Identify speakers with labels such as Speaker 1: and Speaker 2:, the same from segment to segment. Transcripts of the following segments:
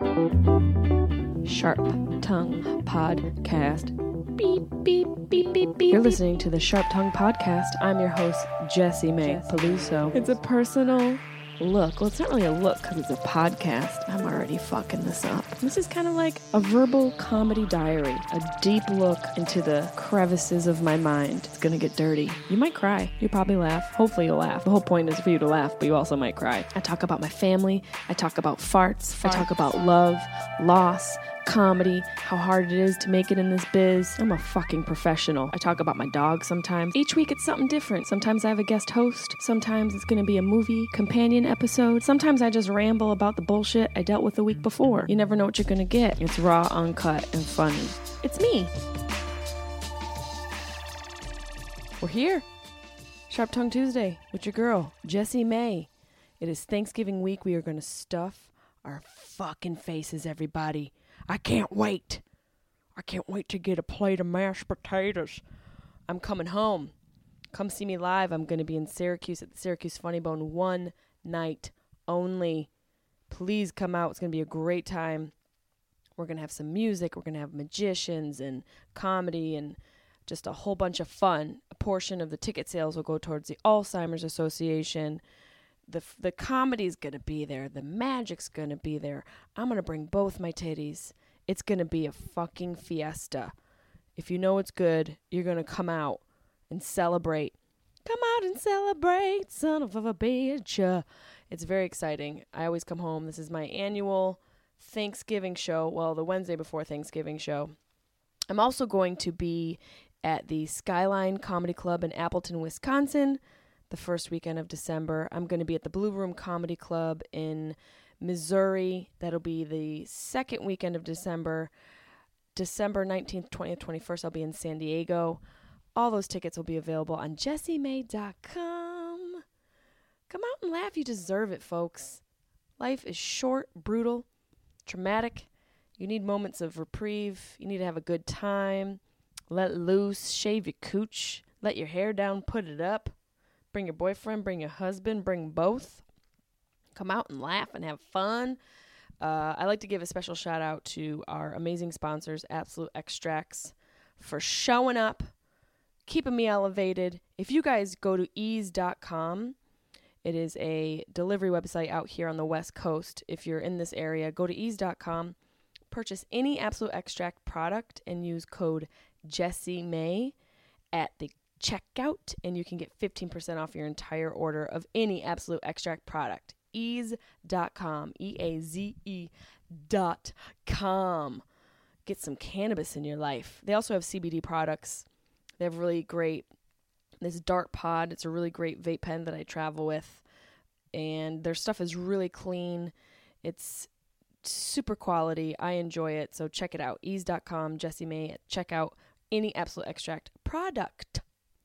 Speaker 1: Sharp Tongue Podcast. Beep, beep, beep, beep, beep. You're listening to the Sharp Tongue Podcast. I'm your host, Jessie Mae Peluso. It's a personal look. Well, it's not really a look because it's a podcast. I'm already fucking this up. This is kind of like a verbal comedy diary, a deep look into the crevices of my mind. It's gonna get dirty. You might cry. You probably laugh. Hopefully you'll laugh. The whole point is for you to laugh, but you also might cry. I talk about my family. I talk about farts. I talk about love, loss, comedy, how hard it is to make it in this biz. I'm a fucking professional. I talk about my dog sometimes. Each week it's something different. Sometimes I have a guest host. Sometimes it's gonna be a movie companion episode. Sometimes I just ramble about the bullshit I dealt with the week before. You never know what you're gonna get. It's raw, uncut, and funny. It's me. We're here. Sharp Tongue Tuesday with your girl, Jessie Mae. It is Thanksgiving week. We are gonna stuff our fucking faces, everybody. I can't wait. I can't wait to get a plate of mashed potatoes. I'm coming home. Come see me live. I'm going to be in Syracuse at the Syracuse Funny Bone one night only. Please come out. It's going to be a great time. We're going to have some music. We're going to have magicians and comedy and just a whole bunch of fun. A portion of the ticket sales will go towards the Alzheimer's Association. The comedy's going to be there. The magic's going to be there. I'm going to bring both my titties. It's going to be a fucking fiesta. If you know it's good, you're going to come out and celebrate. Come out and celebrate, son of a bitch. It's very exciting. I always come home. This is my annual Thanksgiving show. Well, the Wednesday before Thanksgiving show. I'm also going to be at the Skyline Comedy Club in Appleton, Wisconsin, the first weekend of December. I'm going to be at the Blue Room Comedy Club in Missouri. That'll be the second weekend of December. December 19th, 20th, 21st, I'll be in San Diego. All those tickets will be available on jessiemae.com. Come out and laugh. You deserve it, folks. Life is short, brutal, traumatic. You need moments of reprieve. You need to have a good time. Let loose. Shave your cooch. Let your hair down. Put it up. Bring your boyfriend, bring your husband, bring both. Come out and laugh and have fun. I like to give a special shout out to our amazing sponsors, Absolute Extracts, for showing up, keeping me elevated. If you guys go to ease.com, it is a delivery website out here on the West Coast. If you're in this area, go to ease.com, purchase any Absolute Extract product, and use code JessieMae at the checkout, and you can get 15% off your entire order of any Absolute Extract product. Eaze.com, EAZE.com. Get some cannabis in your life. They also have CBD products. They have really great, this Dart Pod, it's a really great vape pen that I travel with, and their stuff is really clean. It's super quality. I enjoy it, so check it out. Eaze.com, Jessie Mae, check out any Absolute Extract product.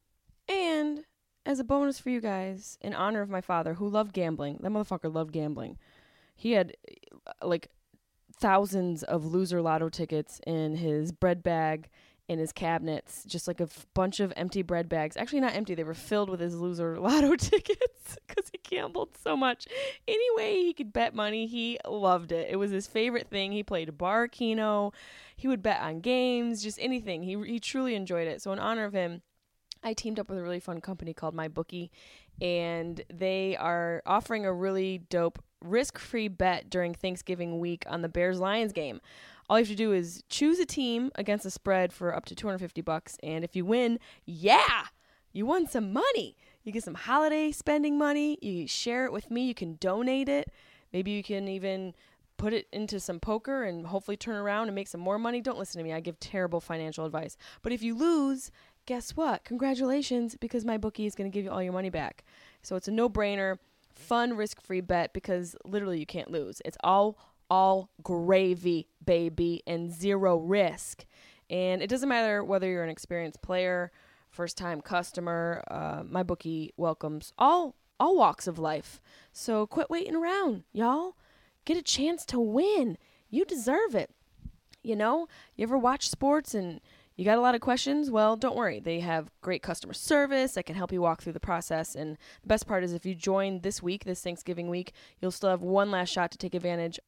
Speaker 1: And as a bonus for you guys, in honor of my father, who loved gambling, that motherfucker loved gambling. He had like thousands of loser lotto tickets in his bread bag, in his cabinets, just like a bunch of empty bread bags. Actually, not empty. They were filled with his loser lotto tickets because he gambled so much. Any way he could bet money, he loved it. It was his favorite thing. He played bar keno. He would bet on games, just anything. He truly enjoyed it. So in honor of him, I teamed up with a really fun company called MyBookie, and they are offering a really dope risk-free bet during Thanksgiving week on the Bears-Lions game. All you have to do is choose a team against a spread for up to $250, and if you win, you won some money. You get some holiday spending money. You share it with me. You can donate it. Maybe you can even put it into some poker and hopefully turn around and make some more money. Don't listen to me. I give terrible financial advice. But if you lose, guess what? Congratulations, because MyBookie is going to give you all your money back. So it's a no-brainer, fun, risk-free bet because literally you can't lose. It's all gravy, baby, and zero risk. And it doesn't matter whether you're an experienced player, first-time customer. MyBookie welcomes all walks of life. So quit waiting around, y'all. Get a chance to win. You deserve it. You know, you ever watch sports and you got a lot of questions? Well, don't worry. They have great customer service that can help you walk through the process. And the best part is if you join this week, this Thanksgiving week, you'll still have one last shot to take advantage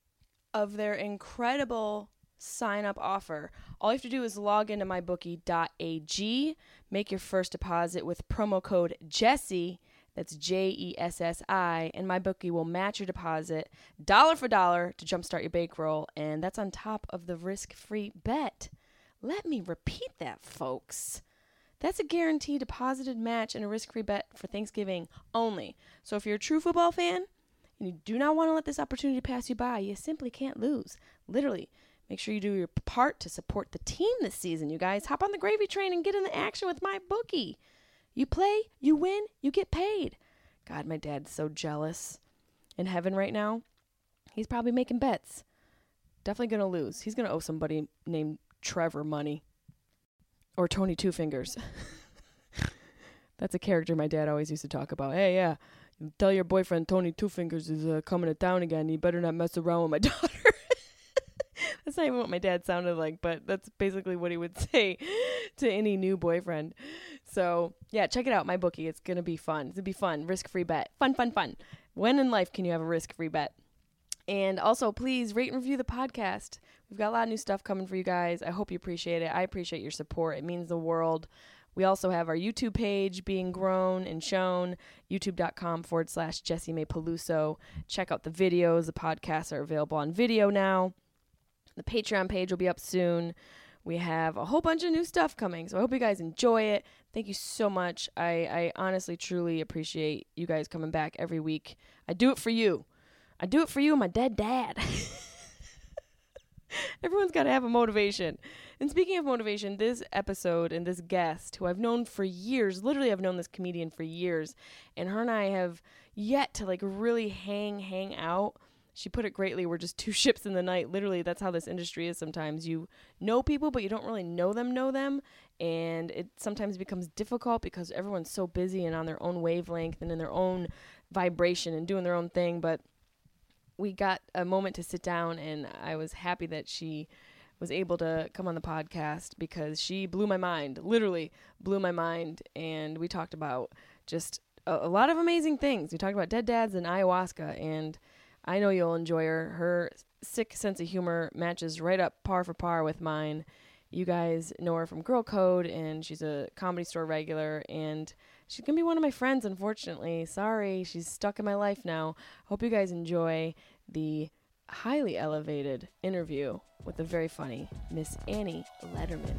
Speaker 1: of their incredible sign-up offer. All you have to do is log into mybookie.ag, make your first deposit with promo code Jessie, that's JESSI, and MyBookie will match your deposit dollar for dollar to jumpstart your bankroll, and that's on top of the risk-free bet. Let me repeat that, folks. That's a guaranteed deposited match and a risk-free bet for Thanksgiving only. So if you're a true football fan and you do not want to let this opportunity pass you by, you simply can't lose. Literally. Make sure you do your part to support the team this season, you guys. Hop on the gravy train and get in the action with MyBookie. You play, you win, you get paid. God, my dad's so jealous. In heaven right now, he's probably making bets. Definitely going to lose. He's going to owe somebody named Trevor money. Or Tony Two Fingers. That's a character my dad always used to talk about. Hey, yeah, tell your boyfriend Tony Two Fingers is coming to town again. You better not mess around with my daughter. That's not even what my dad sounded like, but that's basically what he would say to any new boyfriend. So, yeah, check it out, MyBookie. It's going to be fun. It's going to be fun. Risk-free bet. Fun, fun, fun. When in life can you have a risk-free bet? And also, please rate and review the podcast. We've got a lot of new stuff coming for you guys. I hope you appreciate it. I appreciate your support. It means the world. We also have our YouTube page being grown and shown, youtube.com/Jessie May Peluso. Check out the videos. The podcasts are available on video now. The Patreon page will be up soon. We have a whole bunch of new stuff coming, so I hope you guys enjoy it. Thank you so much. I honestly, truly appreciate you guys coming back every week. I do it for you. I do it for you and my dead dad. Everyone's got to have a motivation. And speaking of motivation, this episode and this guest, who I've known for years, literally I've known this comedian for years, and her and I have yet to like really hang out. She put it greatly. We're just two ships in the night. Literally, that's how this industry is sometimes. You know people, but you don't really know them. And it sometimes becomes difficult because everyone's so busy and on their own wavelength and in their own vibration and doing their own thing. But we got a moment to sit down, and I was happy that she was able to come on the podcast because she blew my mind, literally blew my mind. And we talked about just a lot of amazing things. We talked about dead dads and ayahuasca, and I know you'll enjoy her. Her sick sense of humor matches right up par for par with mine. You guys know her from Girl Code, and she's a Comedy Store regular, and she's going to be one of my friends, unfortunately. Sorry, she's stuck in my life now. Hope you guys enjoy the highly elevated interview with the very funny Miss Annie Lederman.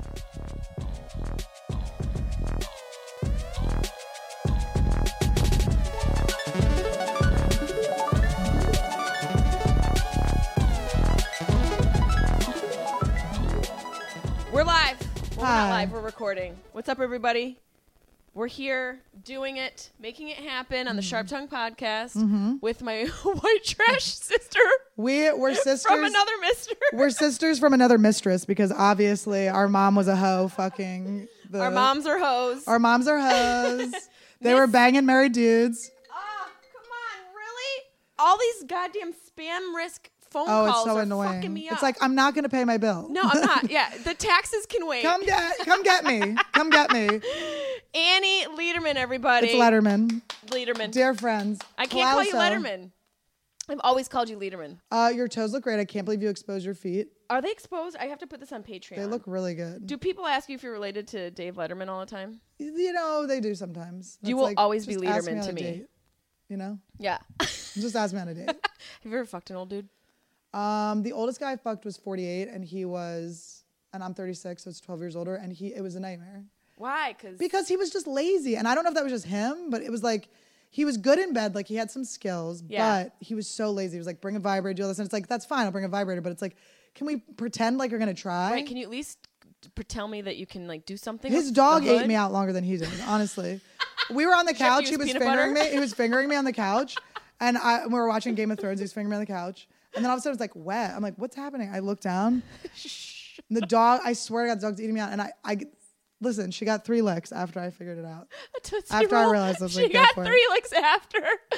Speaker 1: We're live. Well, we're not live. We're recording. What's up, everybody? We're here doing it, making it happen on the Sharp Tongue podcast with my white trash sister.
Speaker 2: We're sisters
Speaker 1: from another mister.
Speaker 2: We're sisters from another mistress because obviously our mom was a hoe. Fucking
Speaker 1: our moms are hoes.
Speaker 2: Our moms are hoes. They were banging married dudes.
Speaker 1: Oh, come on, really? All these goddamn spam risk phone calls
Speaker 2: it's so
Speaker 1: are
Speaker 2: annoying.
Speaker 1: Fucking me up.
Speaker 2: It's like, I'm not going to pay my bill.
Speaker 1: No, I'm not. Yeah, the taxes can wait.
Speaker 2: Come get me. Come get me.
Speaker 1: Annie Lederman, everybody.
Speaker 2: It's Lederman.
Speaker 1: Lederman.
Speaker 2: Dear friends.
Speaker 1: I can't call you Lederman. I've always called you Lederman.
Speaker 2: Your toes look great. I can't believe you exposed your feet.
Speaker 1: Are they exposed? I have to put this on Patreon.
Speaker 2: They look really good.
Speaker 1: Do people ask you if you're related to Dave Letterman all the time?
Speaker 2: You know, they do sometimes.
Speaker 1: You will always be Lederman to me.
Speaker 2: Date, you know?
Speaker 1: Yeah.
Speaker 2: Just ask me on a date.
Speaker 1: Have you ever fucked an old dude?
Speaker 2: The oldest guy I fucked was 48, and I'm 36, so it's 12 years older, and it was a nightmare.
Speaker 1: Why?
Speaker 2: Because he was just lazy, and I don't know if that was just him, but it was like, he was good in bed, like he had some skills, but he was so lazy. He was like, bring a vibrator, do all this, and it's like, that's fine, I'll bring a vibrator, but it's like, can we pretend like you're gonna try?
Speaker 1: Right, can you at least tell me that you can like do something?
Speaker 2: His dog ate me out longer than he did, honestly. We were on the couch, he was fingering me, he was fingering me on the couch, and we were watching Game of Thrones, he was fingering me on the couch. And then all of a sudden it was like wet. I'm like, what's happening? I look down. And the dog, I swear to God, the dog's eating me out. And I listen, she got 3 licks after I figured it out. After I realized I was like,
Speaker 1: she got 3 licks after.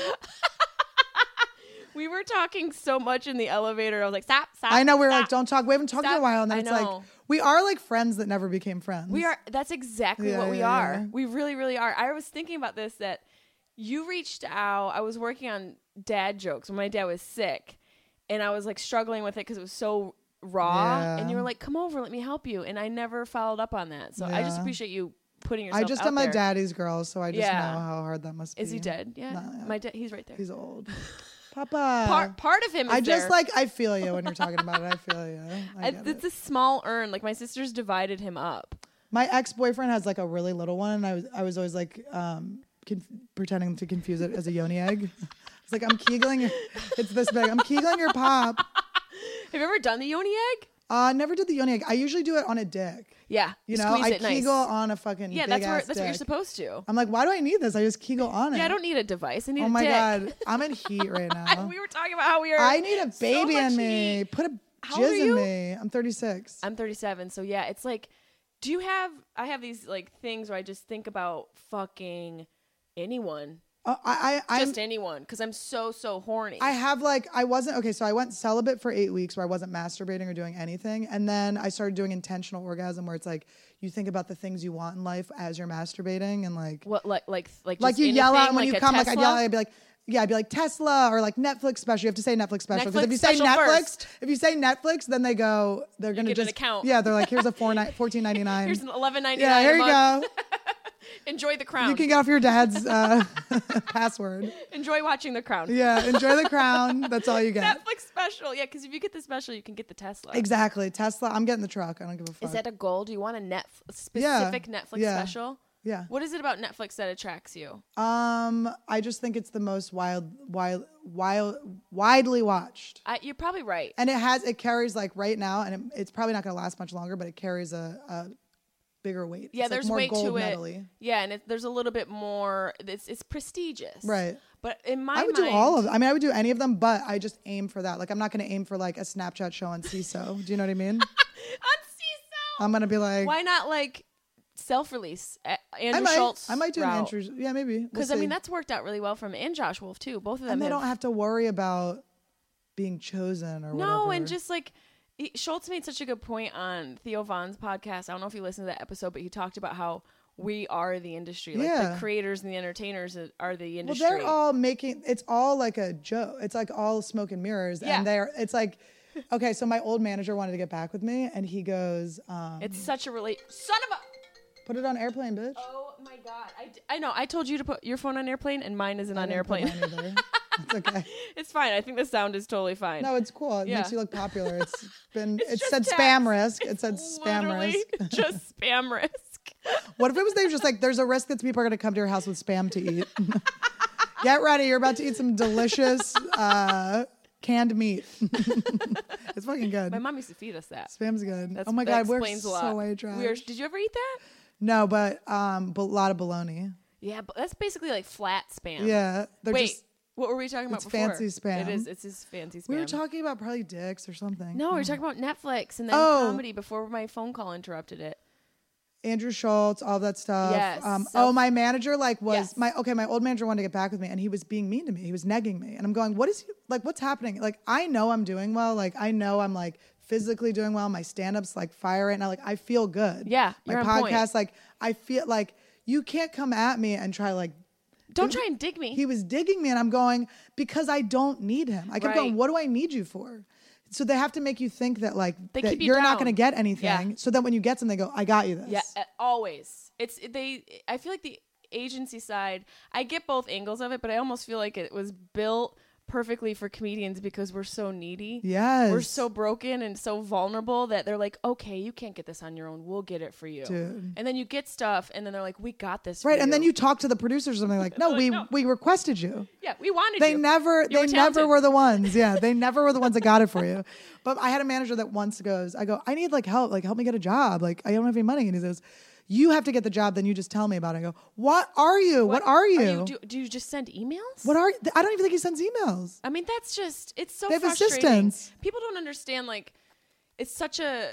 Speaker 1: We were talking so much in the elevator. I was like, stop.
Speaker 2: I know, we were like, don't talk. We haven't talked in a while. And then it's like, we are like friends that never became friends.
Speaker 1: We are. That's exactly what we are. Yeah. We really, really are. I was thinking about this, that you reached out. I was working on dad jokes when my dad was sick. and I was like struggling with it because it was so raw.
Speaker 2: Yeah.
Speaker 1: And you were like, "Come over, let me help you." And I never followed up on that. So I just appreciate you putting yourself.
Speaker 2: I just
Speaker 1: out
Speaker 2: am my
Speaker 1: there.
Speaker 2: daddy's girl, so I just know how hard that must be.
Speaker 1: Is he dead? Yeah,
Speaker 2: No.
Speaker 1: my dad. He's right there.
Speaker 2: He's old. Papa.
Speaker 1: Part of him is
Speaker 2: I just
Speaker 1: there.
Speaker 2: like, I feel you when you're talking about it. I feel you.
Speaker 1: It's a small urn. Like my sisters divided him up.
Speaker 2: My ex-boyfriend has like a really little one, and I was always like pretending to confuse it as a yoni egg. It's like, I'm Kegeling. It's this big. I'm Kegeling your pop.
Speaker 1: Have you ever done the yoni egg?
Speaker 2: Never did the yoni egg. I usually do it on a dick.
Speaker 1: Yeah,
Speaker 2: You know, I Kegel on a fucking big
Speaker 1: that's
Speaker 2: ass
Speaker 1: what
Speaker 2: dick.
Speaker 1: you're supposed to.
Speaker 2: I'm like, why do I need this? I just Kegel on it.
Speaker 1: Yeah, I don't need a device. I need
Speaker 2: Oh
Speaker 1: a
Speaker 2: my
Speaker 1: dick.
Speaker 2: God. I'm in heat right now.
Speaker 1: We were talking about how we are.
Speaker 2: I need a baby
Speaker 1: so
Speaker 2: in
Speaker 1: much
Speaker 2: me.
Speaker 1: heat.
Speaker 2: Put a
Speaker 1: How old are
Speaker 2: jizz in
Speaker 1: you?
Speaker 2: me. I'm 36.
Speaker 1: I'm 37. So yeah, it's like, I have these like things where I just think about fucking anyone.
Speaker 2: I'm
Speaker 1: Anyone, because I'm so horny.
Speaker 2: I have like, so I went celibate for 8 weeks where I wasn't masturbating or doing anything. And then I started doing intentional orgasm where it's like, you think about the things you want in life as you're masturbating and like.
Speaker 1: What, like
Speaker 2: Like you yell out and when you come, like I'd yell, I'd be like Tesla or like Netflix special. You have to say Netflix special. Because if you say Netflix, then they're going to just.
Speaker 1: An account.
Speaker 2: Yeah, they're like, here's a $14.99.
Speaker 1: Here's an $11.99.
Speaker 2: Yeah, here you go.
Speaker 1: Enjoy The Crown.
Speaker 2: You can get off your dad's password.
Speaker 1: Enjoy watching The Crown.
Speaker 2: Yeah, enjoy The Crown. That's all you get.
Speaker 1: Netflix special. Yeah, because if you get the special, you can get the Tesla.
Speaker 2: Exactly. Tesla. I'm getting the truck. I don't give a fuck.
Speaker 1: Is that a goal? Do you want a specific Netflix special?
Speaker 2: Yeah.
Speaker 1: What is it about Netflix that attracts you?
Speaker 2: I just think it's the most widely watched.
Speaker 1: You're probably right.
Speaker 2: And it carries like right now, and it's probably not going to last much longer, but it carries a bigger weight.
Speaker 1: Yeah,
Speaker 2: it's
Speaker 1: there's
Speaker 2: like more
Speaker 1: weight
Speaker 2: gold
Speaker 1: to it.
Speaker 2: medal-y.
Speaker 1: Yeah, and there's a little bit more. It's prestigious,
Speaker 2: Right?
Speaker 1: But in my
Speaker 2: I would
Speaker 1: mind,
Speaker 2: do all of them. I mean, I would do any of them, but I just aim for that. Like, I'm not going to aim for like a Snapchat show on CISO. Do you know what I mean?
Speaker 1: on CISO.
Speaker 2: I'm going to be like,
Speaker 1: why not like self-release? Andrew
Speaker 2: I
Speaker 1: Schultz.
Speaker 2: might do an
Speaker 1: route.
Speaker 2: Andrew. Yeah, maybe.
Speaker 1: Because I mean, that's worked out really well for him and Josh Wolf too. Both of them.
Speaker 2: And they don't have to worry about being chosen or whatever.
Speaker 1: No, and just like. Schultz made such a good point on Theo Von's podcast. I don't know if you listened to that episode, but he talked about how we are the industry. Like the creators and the entertainers are the industry.
Speaker 2: Well, they're all it's all like a joke. It's like all smoke and mirrors.
Speaker 1: Yeah.
Speaker 2: And it's like, okay, so my old manager wanted to get back with me and he goes,
Speaker 1: it's such a son of a.
Speaker 2: Put it on airplane, bitch.
Speaker 1: Oh my God. I know. I told you to put your phone on airplane and mine isn't on airplane.
Speaker 2: It's okay.
Speaker 1: It's fine. I think the sound is totally fine.
Speaker 2: No, it's cool. It
Speaker 1: Yeah.
Speaker 2: makes you look popular. It said
Speaker 1: text.
Speaker 2: spam risk. It said spam
Speaker 1: Literally
Speaker 2: risk.
Speaker 1: just spam risk.
Speaker 2: What if it was they were just like, there's a risk that people are going to come to your house with spam to eat. Get ready. You're about to eat some delicious canned meat. It's fucking good.
Speaker 1: My mom used to feed us that.
Speaker 2: Spam's good.
Speaker 1: That's,
Speaker 2: oh my
Speaker 1: that
Speaker 2: God, we're
Speaker 1: explains a lot.
Speaker 2: so way trash.
Speaker 1: Did you ever eat that?
Speaker 2: No, but a lot of bologna.
Speaker 1: Yeah, but that's basically like flat spam.
Speaker 2: Yeah.
Speaker 1: Wait, what were we talking about
Speaker 2: it's
Speaker 1: before?
Speaker 2: fancy spam.
Speaker 1: It is. It's just fancy spam.
Speaker 2: We were talking about probably dicks or something.
Speaker 1: No, we were talking about Netflix and then comedy before my phone call interrupted it.
Speaker 2: Andrew Schultz, all that stuff.
Speaker 1: Yes.
Speaker 2: My manager was
Speaker 1: Yes.
Speaker 2: my old manager wanted to get back with me and he was being mean to me. He was negging me. And I'm going, what's happening? Like, I know I'm doing well. Like, I know I'm like physically doing well. My stand-up's like fire right now. Like, I feel good.
Speaker 1: Yeah.
Speaker 2: My
Speaker 1: you're on
Speaker 2: podcast,
Speaker 1: point.
Speaker 2: like, I feel like you can't come at me and try like,
Speaker 1: don't try and dig me.
Speaker 2: He was digging me and I'm going, because I don't need him. I kept going, what do I need you for? So they have to make you think that like that you're not going to get anything. Yeah. So that when you get something, they go, I got you this.
Speaker 1: Yeah, always. I feel like the agency side, I get both angles of it, but I almost feel like it was built perfectly for comedians because we're so needy.
Speaker 2: Yes.
Speaker 1: We're so broken and so vulnerable that they're like, okay, you can't get this on your own. We'll get it for you.
Speaker 2: Dude.
Speaker 1: And then you get stuff and then they're like, we got this for
Speaker 2: right.
Speaker 1: you.
Speaker 2: And then you talk to the producers and they're like, no, we requested you.
Speaker 1: Yeah, we wanted
Speaker 2: they
Speaker 1: you.
Speaker 2: Never were the ones. Yeah. They never were the ones that got it for you. But I had a manager that once goes, I go, I need like help. Like help me get a job. Like I don't have any money. And he says, you have to get the job, then you just tell me about it. I go, what are you? What are you?
Speaker 1: Do you just send emails?
Speaker 2: I don't even think he sends emails.
Speaker 1: I mean, that's just, it's so
Speaker 2: they have
Speaker 1: frustrating.
Speaker 2: Assistants.
Speaker 1: People don't understand, like, it's such a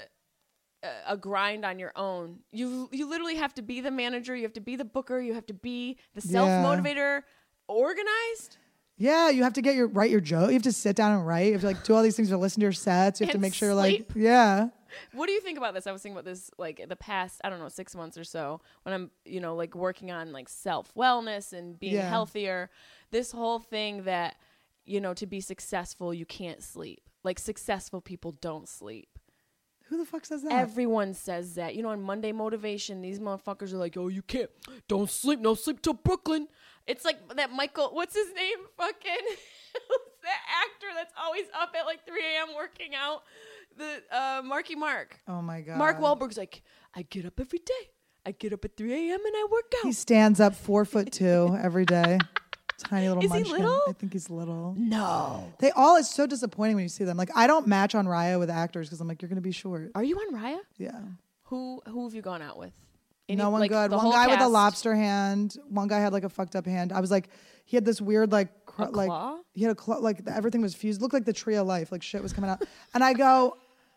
Speaker 1: grind on your own. You literally have to be the manager, you have to be the booker, you have to be the self-motivator, organized.
Speaker 2: Yeah, you have to write your joke. You have to sit down and write. You have to like do all these things to listen to your sets. You have to make sure
Speaker 1: sleep. What do you think about this? I was thinking about this like the past, I don't know, 6 months or so when I'm, like working on like self-wellness and being healthier. This whole thing that to be successful, you can't sleep. Like, successful people don't sleep.
Speaker 2: Who the fuck says that?
Speaker 1: Everyone says that. On Monday Motivation, these motherfuckers are like, oh, you can't. Don't sleep. No sleep till Brooklyn. It's like that Michael, what's his name? Fucking, that actor that's always up at like 3 a.m. working out. The Marky Mark.
Speaker 2: Oh, my God.
Speaker 1: Mark Wahlberg's like, I get up every day. I get up at 3 a.m. and I work out.
Speaker 2: He stands up 4'2" every day. Tiny little munchkin.
Speaker 1: Is he little?
Speaker 2: I think he's little.
Speaker 1: No.
Speaker 2: It's so disappointing when you see them. Like, I don't match on Raya with actors because I'm like, you're going to be short.
Speaker 1: Are you on Raya?
Speaker 2: Yeah.
Speaker 1: Who have you gone out with?
Speaker 2: No one good. One guy with a lobster hand. One guy had like a fucked up hand. I was like, he had this weird
Speaker 1: claw?
Speaker 2: He had a claw, like everything was fused. Looked like the tree of life. Like shit was coming out. And I go,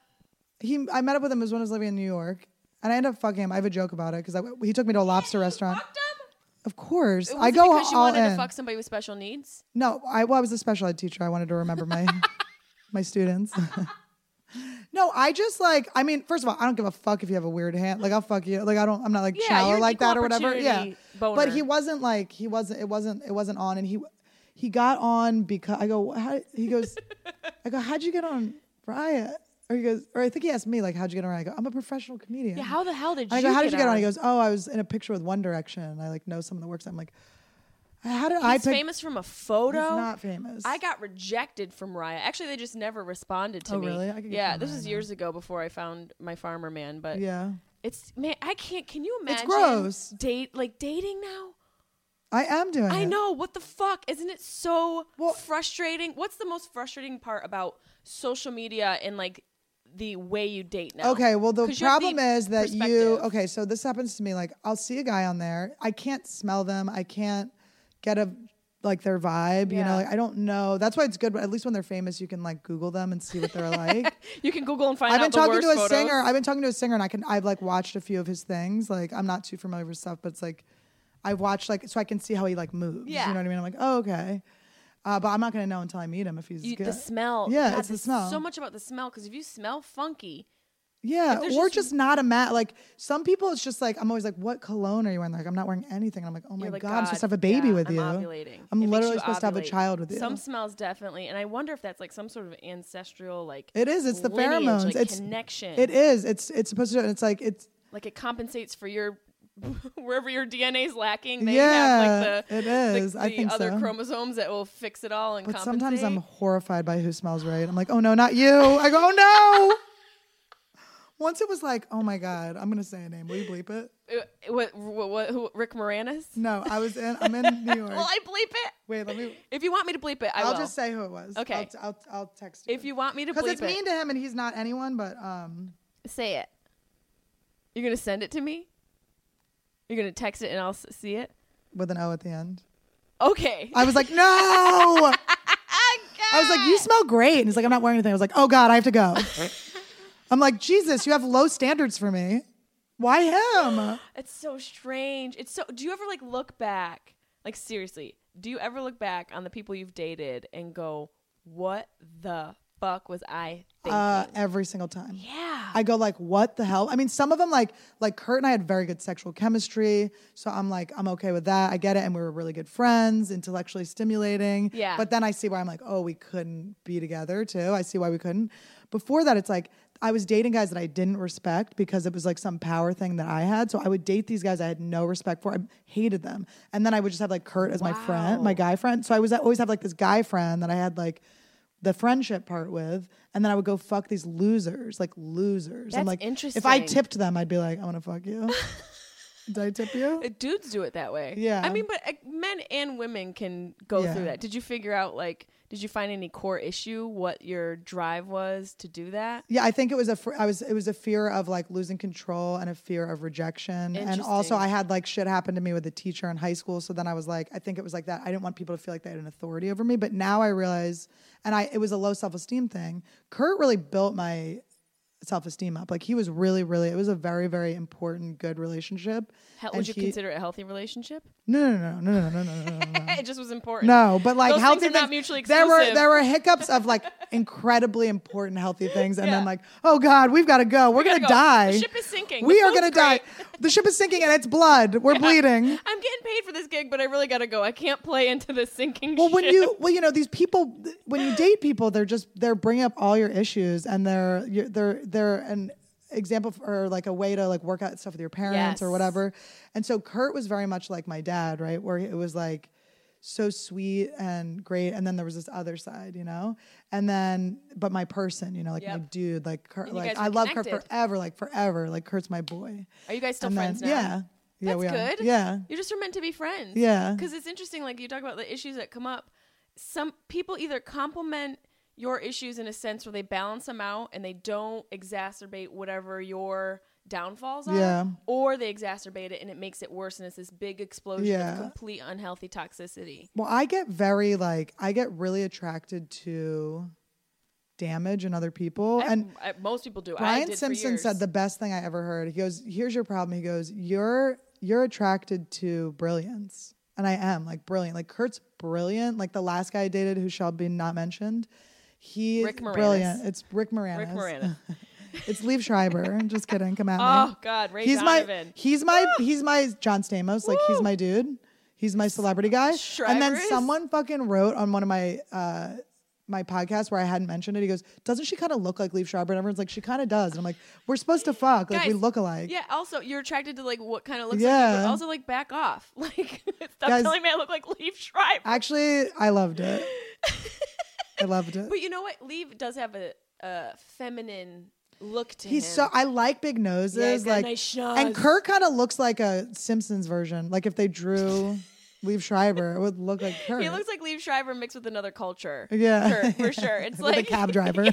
Speaker 2: I met up with him as when I was living in New York. And I ended up fucking him. I have a joke about it because he took me to a lobster restaurant.
Speaker 1: Fucked him?
Speaker 2: Of course.
Speaker 1: I go because you wanted to fuck somebody with special needs?
Speaker 2: No, I was a special ed teacher. I wanted to remember my students. No, I just first of all, I don't give a fuck if you have a weird hand. Like, I'll fuck you. Like, I'm not like shallow like that or whatever. Yeah.
Speaker 1: Boner.
Speaker 2: But it wasn't on. And he got on because I go, how'd you get on Riot? Or he goes, or I think he asked me, like, how'd you get on? I go, I'm a professional comedian.
Speaker 1: Yeah, how the hell did you
Speaker 2: get on? I go, how did you get on? He goes, oh, I was in a picture with One Direction. I know someone that works there. I'm like, He's
Speaker 1: famous from a photo?
Speaker 2: He's not famous.
Speaker 1: I got rejected from Raya. Actually, they just never responded to me.
Speaker 2: Oh, really?
Speaker 1: This was years ago before I found my farmer man. But
Speaker 2: yeah,
Speaker 1: I can't. Can you imagine?
Speaker 2: It's gross.
Speaker 1: Dating now.
Speaker 2: I am doing it.
Speaker 1: I know. What the fuck? Isn't it so frustrating? What's the most frustrating part about social media and like the way you date now?
Speaker 2: Okay, well, the problem is that so this happens to me. Like, I'll see a guy on there. I can't smell them. I can't get their vibe.
Speaker 1: Yeah.
Speaker 2: Like, I don't know. That's why it's good. At least when they're famous, you can like Google them and see what they're like.
Speaker 1: You can Google and find out the worst photos.
Speaker 2: I've been talking to a singer, and I've like watched a few of his things. Like, I'm not too familiar with stuff, but it's like I've watched so I can see how he like moves.
Speaker 1: Yeah.
Speaker 2: You know what I mean? I'm like, oh, okay. But I'm not going to know until I meet him if he's good.
Speaker 1: The smell.
Speaker 2: Yeah,
Speaker 1: God,
Speaker 2: it's the smell.
Speaker 1: So much about the smell, because if you smell funky.
Speaker 2: Yeah, or just not a matte. Like, some people, it's just like, I'm always like, what cologne are you wearing? Like, I'm not wearing anything. And I'm like, oh my God, I'm supposed to have a baby with you.
Speaker 1: I'm ovulating.
Speaker 2: I'm literally supposed to have a child with you.
Speaker 1: Some smells definitely. And I wonder if that's like some sort of ancestral, like.
Speaker 2: It is. It's the pheromones.
Speaker 1: Like,
Speaker 2: it's
Speaker 1: connection.
Speaker 2: It is. It's supposed to, it's like, it's.
Speaker 1: Like, it compensates for your. Wherever your DNA is lacking, they
Speaker 2: have
Speaker 1: like
Speaker 2: it is.
Speaker 1: the
Speaker 2: I think
Speaker 1: other chromosomes that will fix it all and compensate.
Speaker 2: Sometimes I'm horrified by who smells right. I'm like, oh no, not you. I go, oh no. Once it was like, oh my God, I'm gonna say a name. Will you bleep it?
Speaker 1: Who, Rick Moranis?
Speaker 2: No, I'm in New York.
Speaker 1: Will I bleep it?
Speaker 2: Wait, let me.
Speaker 1: If you want me to bleep it, I'll
Speaker 2: just say who it was.
Speaker 1: Okay.
Speaker 2: I'll text you.
Speaker 1: If you want me to bleep it.
Speaker 2: Because it's mean to him and he's not anyone, but
Speaker 1: say it. You're gonna send it to me? You're going to text it and I'll see it?
Speaker 2: With an O at the end.
Speaker 1: Okay.
Speaker 2: I was like, no. I was like, you smell great. And he's like, I'm not wearing anything. I was like, oh God, I have to go. I'm like, Jesus, you have low standards for me. Why him?
Speaker 1: It's so strange. Do you ever like look back? Like, seriously, do you ever look back on the people you've dated and go, what the fuck was I thinking?
Speaker 2: Every single time.
Speaker 1: Yeah.
Speaker 2: I go like, what the hell? I mean, some of them like Kurt and I had very good sexual chemistry. So I'm like, I'm okay with that. I get it. And we were really good friends, intellectually stimulating.
Speaker 1: Yeah.
Speaker 2: But then I see why I'm like, oh, we couldn't be together too. I see why we couldn't. Before that, it's like, I was dating guys that I didn't respect because it was like some power thing that I had. So I would date these guys I had no respect for. I hated them. And then I would just have like Kurt as my friend, my guy friend. So I always have like this guy friend that I had like the friendship part with, and then I would go fuck these losers.
Speaker 1: That's
Speaker 2: I'm like,
Speaker 1: interesting.
Speaker 2: if I tipped them, I'd be like, I want to fuck you. Did I tip you?
Speaker 1: Dudes do it that way.
Speaker 2: Yeah.
Speaker 1: I mean, but men and women can go through that. Did you figure out did you find any core issue, what your drive was to do that?
Speaker 2: Yeah, I think it was a fear of like losing control and a fear of rejection. And also I had like shit happen to me with a teacher in high school. So then I was like, I think it was like that. I didn't want people to feel like they had an authority over me. But now I realize, it was a low self-esteem thing. Kurt really built my self-esteem up. Like, he was really, it was a very, very important, good relationship.
Speaker 1: Would you consider it a healthy relationship?
Speaker 2: No.
Speaker 1: It just was important.
Speaker 2: No, but like,
Speaker 1: those
Speaker 2: healthy
Speaker 1: things are not mutually exclusive.
Speaker 2: There were hiccups of like incredibly important healthy things, and then like, oh God, we've got to go. We're gonna die.
Speaker 1: The ship is sinking.
Speaker 2: We are gonna die. The ship is sinking and it's blood. We're bleeding.
Speaker 1: I'm getting paid for this gig, but I really gotta go. I can't play into the sinking ship.
Speaker 2: These people, when you date people, they're bringing up all your issues, and they're an example or like a way to like work out stuff with your parents or whatever. And so Kurt was very much like my dad, right? Where it was like so sweet and great, and then there was this other side, and then but my person, like my dude, like Kurt, like I love Kurt forever, like Kurt's my boy.
Speaker 1: Are you guys still friends now?
Speaker 2: Yeah,
Speaker 1: that's
Speaker 2: we
Speaker 1: good.
Speaker 2: Are. Yeah,
Speaker 1: you just are meant to be friends.
Speaker 2: Yeah,
Speaker 1: because it's interesting. Like you talk about the issues that come up. Some people either compliment your issues in a sense where they balance them out and they don't exacerbate whatever your downfalls are, or they exacerbate it and it makes it worse, and it's this big explosion of complete unhealthy toxicity.
Speaker 2: Well, I get really attracted to damage in other people, and
Speaker 1: most people do.
Speaker 2: Brian Simpson said the best thing I ever heard. He goes, "Here's your problem." He goes, "You're attracted to brilliance," and I am like brilliant. Like Kurt's brilliant. Like the last guy I dated, who shall be not mentioned, he's brilliant. It's Rick Moranis. It's Liev Schreiber. I'm just kidding. Come at me.
Speaker 1: Oh God, Ray Donovan.
Speaker 2: He's my John Stamos. Like he's my dude. He's my celebrity guy. And then someone fucking wrote on one of my my podcasts where I hadn't mentioned it. He goes, "Doesn't she kind of look like Liev Schreiber?" And everyone's like, "She kind of does." And I'm like, "We're supposed to fuck. Like, guys, we look alike."
Speaker 1: Yeah. Also, you're attracted to like what kind of looks like you, but also like back off. Like, stop telling me I look like Liev Schreiber.
Speaker 2: Actually, I loved it. I loved it.
Speaker 1: But you know what? Liev does have a feminine look to him.
Speaker 2: He's so I like big noses.
Speaker 1: Yeah, he's got
Speaker 2: like
Speaker 1: a nice schnoz.
Speaker 2: And Kurt kind of looks like a Simpsons version. Like if they drew Liev Schreiber, it would look like Kurt.
Speaker 1: He looks like Liev Schreiber mixed with another culture.
Speaker 2: Yeah,
Speaker 1: Kurt, for sure. It's
Speaker 2: like a cab driver.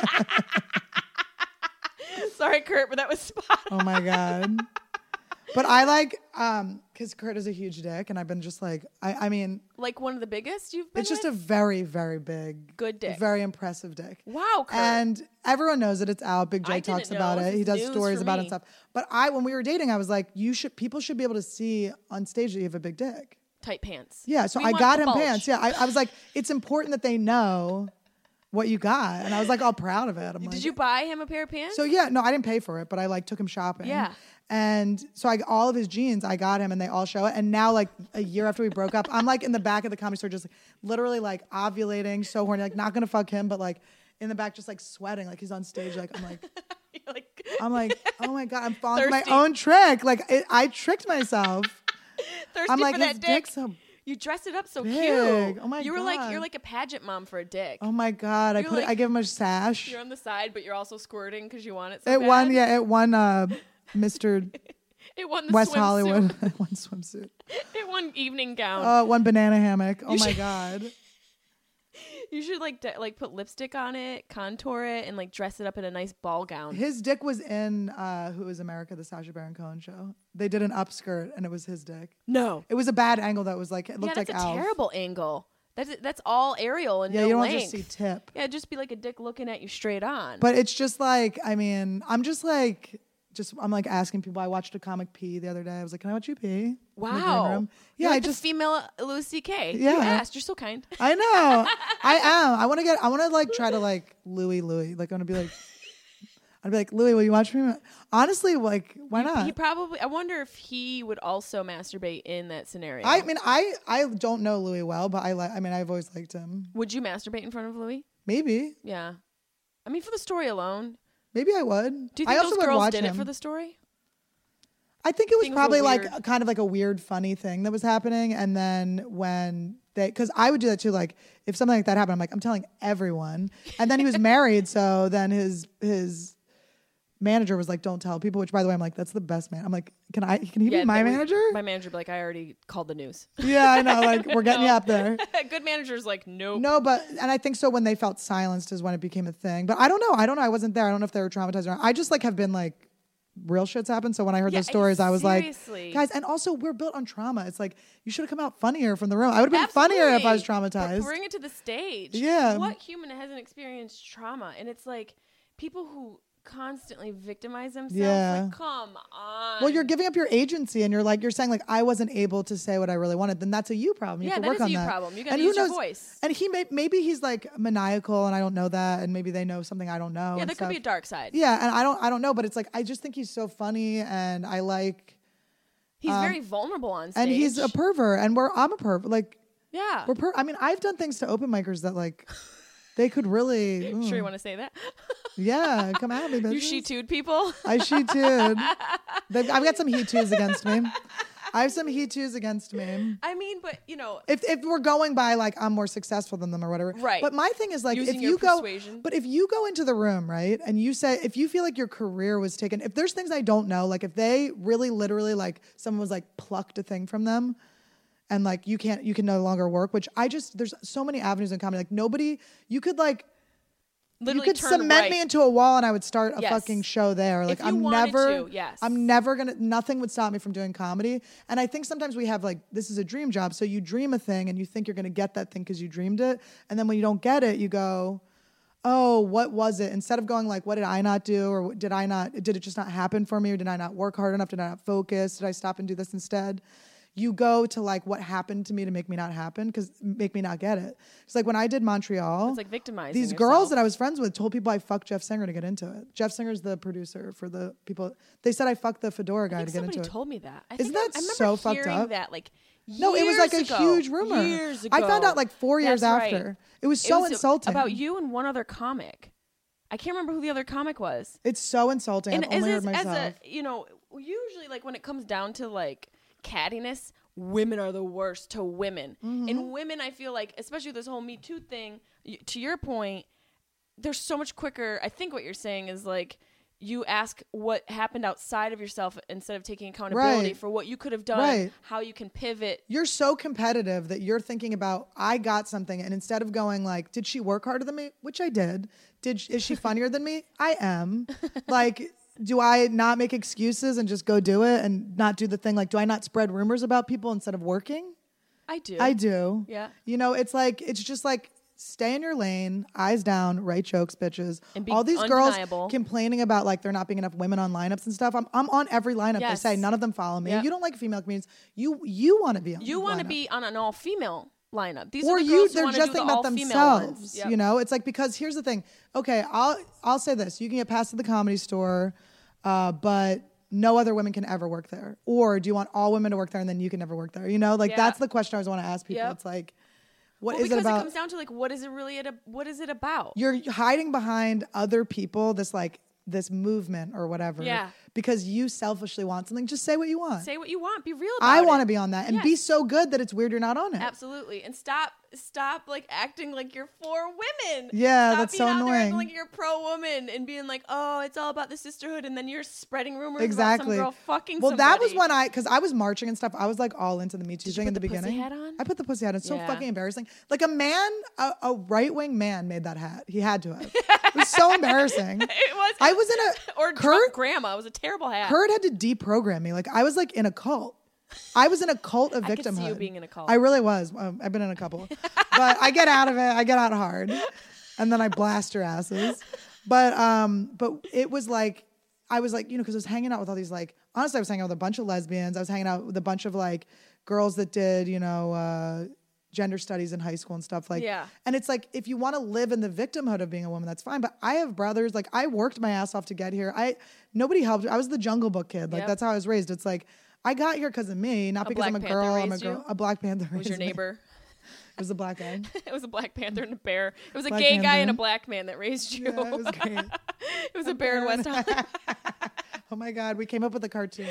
Speaker 1: Sorry, Kurt, but that was spot on.
Speaker 2: Oh my God. But I like, because Kurt is a huge dick, and I've been just like, I mean.
Speaker 1: Like one of the biggest you've been
Speaker 2: It's just a very, very big.
Speaker 1: Good dick.
Speaker 2: Very impressive dick.
Speaker 1: Wow, Kurt.
Speaker 2: And everyone knows it. It's out. Big J talks about it. He does stories about it and stuff. But when we were dating, I was like, people should be able to see on stage that you have a big dick.
Speaker 1: Tight pants.
Speaker 2: Yeah, so I got him pants. Yeah, I was like, it's important that they know what you got. And I was like all proud of it.
Speaker 1: Did you buy him a pair of pants?
Speaker 2: So yeah, no, I didn't pay for it, but I like took him shopping.
Speaker 1: Yeah.
Speaker 2: And so all of his jeans, I got him, and they all show it. And now, like a year after we broke up, I'm like in the back of the Comedy Store, just like, literally like ovulating, so horny, like not gonna fuck him, but like in the back, just like sweating, like he's on stage, like I'm like, oh my God, I'm falling for my own trick. Like I tricked myself.
Speaker 1: Thirsty
Speaker 2: I'm like,
Speaker 1: for that dick.
Speaker 2: So
Speaker 1: you dressed it up so
Speaker 2: big.
Speaker 1: cute.
Speaker 2: Oh my God.
Speaker 1: You're like a pageant mom for a dick.
Speaker 2: Oh my God. I give him a sash.
Speaker 1: You're on the side, but you're also squirting because you want it so
Speaker 2: bad. It won Mr.
Speaker 1: It won the
Speaker 2: West
Speaker 1: swimsuit.
Speaker 2: Hollywood. It won swimsuit.
Speaker 1: It won evening gown.
Speaker 2: Oh, it won banana hammock. Oh my God.
Speaker 1: You should like put lipstick on it, contour it, and like dress it up in a nice ball gown.
Speaker 2: His dick was in Who Is America, the Sacha Baron Cohen show. They did an upskirt, and it was his dick.
Speaker 1: No,
Speaker 2: it was a bad angle. That was like it looked like
Speaker 1: that's a
Speaker 2: Alf.
Speaker 1: terrible angle. That's all aerial and
Speaker 2: yeah,
Speaker 1: no
Speaker 2: you don't
Speaker 1: length.
Speaker 2: just see tip.
Speaker 1: Yeah, just be like a dick looking at you straight on.
Speaker 2: But it's just like, I mean, I'm like asking people. I watched a comic pee the other day. I was like, "Can I watch you pee?"
Speaker 1: Wow.
Speaker 2: Yeah,
Speaker 1: like the female Louis C.K.
Speaker 2: Yeah.
Speaker 1: You asked. You're so kind.
Speaker 2: I know. I am. I want to like try to like Louis. Like I'd be like, Louis, will you watch me? Honestly, like, why not?
Speaker 1: He probably. I wonder if he would also masturbate in that scenario.
Speaker 2: I mean, I don't know Louis well, but I've always liked him.
Speaker 1: Would you masturbate in front of Louis?
Speaker 2: Maybe.
Speaker 1: Yeah. I mean, for the story alone.
Speaker 2: Maybe I would.
Speaker 1: Do you think those girls did it for the story?
Speaker 2: I think it was probably like kind of like a weird, funny thing that was happening. And then because I would do that too. Like if something like that happened, I'm like, I'm telling everyone. And then he was married. So then his manager was like, don't tell people, which by the way, I'm like, that's the best man. I'm like, can he be my manager?
Speaker 1: My manager would be like, I already called the news.
Speaker 2: Yeah, I know. Like we're getting you up there.
Speaker 1: Good manager's like, nope.
Speaker 2: No, and I think so when they felt silenced is when it became a thing. But I don't know. I wasn't there. I don't know if they were traumatized or not. I just like have been like, real shit's happened. So when I heard those stories, I was like, guys, and also we're built on trauma. It's like, you should have come out funnier from the room. I would have been funnier if I was traumatized.
Speaker 1: Bring it to the stage.
Speaker 2: Yeah.
Speaker 1: What human hasn't experienced trauma? And it's like people who constantly victimize themselves.
Speaker 2: Yeah.
Speaker 1: Like, come on.
Speaker 2: Well, you're giving up your agency and you're saying like, I wasn't able to say what I really wanted. Then that's a you problem. You have to work on that. Yeah, that is a you problem.
Speaker 1: You got to use your voice.
Speaker 2: And maybe he's like maniacal and I don't know that. And maybe they know something I don't know.
Speaker 1: Yeah, there could be a dark side.
Speaker 2: Yeah. And I don't know, but it's like, I just think he's so funny and I like
Speaker 1: He's very vulnerable on stage.
Speaker 2: And he's a pervert, and I'm a pervert. Like,
Speaker 1: yeah.
Speaker 2: I mean, I've done things to open micers that, like, they could really...
Speaker 1: Sure you want to say that?
Speaker 2: Yeah, come at me, bitches.
Speaker 1: You she-tooed people?
Speaker 2: I she-tooed. I've got some he-toos against me. I have some he-toos against me.
Speaker 1: I mean, but, you know...
Speaker 2: If we're going by, like, I'm more successful than them or whatever.
Speaker 1: Right.
Speaker 2: But my thing is, like,
Speaker 1: Using
Speaker 2: if
Speaker 1: your
Speaker 2: you go...
Speaker 1: persuasion.
Speaker 2: But if you go into the room, right, and you say... If you feel like your career was taken... If there's things I don't know, like, if they really, literally, like, someone was, like, plucked a thing from them... And like you can no longer work, which there's so many avenues in comedy. Like nobody, you could like, literally you could cement me into a wall and I would start a fucking show there. Like
Speaker 1: I'm never
Speaker 2: nothing would stop me from doing comedy. And I think sometimes we have like, this is a dream job. So you dream a thing and you think you're going to get that thing because you dreamed it. And then when you don't get it, you go, oh, what was it? Instead of going like, what did I not do? Or did it just not happen for me? Or did I not work hard enough? Did I not focus? Did I stop and do this instead? You go to like what happened to me to make me not happen make me not get it. It's like when I did Montreal,
Speaker 1: it's like victimizing
Speaker 2: these
Speaker 1: yourself.
Speaker 2: girls that I was friends with told people I fucked Jeff Singer to get into it. Jeff Singer's the producer for the people. They said I fucked the Fedora guy to get into it.
Speaker 1: Somebody told me that.
Speaker 2: Isn't that so fucked up?
Speaker 1: That like
Speaker 2: no, it was like a huge rumor.
Speaker 1: Years ago.
Speaker 2: I found out like 4 years after. Right. It was so insulting.
Speaker 1: About you and one other comic. I can't remember who the other comic was.
Speaker 2: It's so insulting.
Speaker 1: And
Speaker 2: I've only heard myself.
Speaker 1: You know, usually like when it comes down to like cattiness, women are the worst to women. Mm-hmm. And women, I feel like, especially this whole Me Too thing, to your point, they're so much quicker. I think what you're saying is like you ask what happened outside of yourself instead of taking accountability for what you could have done, how you can pivot.
Speaker 2: You're so competitive that you're thinking about, I got something. And instead of going like, did she work harder than me? Which I did. Is she funnier than me? I am. Like... Do I not make excuses and just go do it and not do the thing? Like, do I not spread rumors about people instead of working?
Speaker 1: I do.
Speaker 2: I do.
Speaker 1: Yeah.
Speaker 2: You know, it's just like, stay in your lane, eyes down, write jokes, bitches.
Speaker 1: And be
Speaker 2: all these
Speaker 1: undeniable.
Speaker 2: Girls complaining about like there not being enough women on lineups and stuff. I'm on every lineup.
Speaker 1: Yes.
Speaker 2: They say none of them follow me.
Speaker 1: Yep.
Speaker 2: You don't like female comedians. You want to be on.
Speaker 1: You want to be on an all-female lineup. These
Speaker 2: or
Speaker 1: are the girls
Speaker 2: they're
Speaker 1: who
Speaker 2: just
Speaker 1: thinking
Speaker 2: about themselves.
Speaker 1: Yep.
Speaker 2: You know, it's like, because here's the thing. Okay, I'll say this: you can get passed to the Comedy Store. But no other women can ever work there. Or do you want all women to work there and then you can never work there? You know, like that's the question I always want to ask people. Yep. It's like, what is it about?
Speaker 1: Because it comes down to like, what is it about?
Speaker 2: You're hiding behind other people, this movement or whatever.
Speaker 1: Yeah.
Speaker 2: Because you selfishly want something. Just say what you want.
Speaker 1: Say what you want. Be real about it.
Speaker 2: I want to be on that and be so good that it's weird you're not on it.
Speaker 1: Absolutely. And stop like acting like you're for women.
Speaker 2: Yeah,
Speaker 1: stop
Speaker 2: that's so
Speaker 1: being out
Speaker 2: annoying.
Speaker 1: there acting like you're pro woman and being like, oh, it's all about the sisterhood, and then you're spreading rumors
Speaker 2: exactly.
Speaker 1: about some girl fucking
Speaker 2: well,
Speaker 1: somebody.
Speaker 2: That was when because I was marching and stuff. I was like all into the Me Too thing in the beginning.
Speaker 1: Pussy hat on?
Speaker 2: I put the pussy hat on. It's so fucking embarrassing. Like a right-wing man made that hat. He had to have. It was so embarrassing.
Speaker 1: It was.
Speaker 2: I was in a
Speaker 1: or drunk grandma. It was a terrible hat.
Speaker 2: Kurt had to deprogram me. Like I was like in a cult. I was in a cult of victimhood. I could see
Speaker 1: you being in a cult.
Speaker 2: I really was. I've been in a couple. But I get out of it. I get out hard. And then I blast your asses. But it was like, I was like, you know, because I was hanging out with all these like, honestly, I was hanging out with a bunch of lesbians. I was hanging out with a bunch of like girls that did, you know, gender studies in high school and stuff like.
Speaker 1: Yeah.
Speaker 2: And it's like, if you want to live in the victimhood of being a woman, that's fine. But I have brothers. Like I worked my ass off to get here. Nobody helped. I was the Jungle Book kid. Like that's how I was raised. It's like, I got here because of me, not because I'm a girl. I'm a girl. A Black Panther.
Speaker 1: Was your neighbor?
Speaker 2: It was a black guy.
Speaker 1: It was a Black Panther and a bear. It was a
Speaker 2: Black
Speaker 1: gay
Speaker 2: Panther.
Speaker 1: guy and a black man that raised you.
Speaker 2: Yeah, it was great.
Speaker 1: It was a bear in West Hollywood.
Speaker 2: Oh my God, we came up with a cartoon.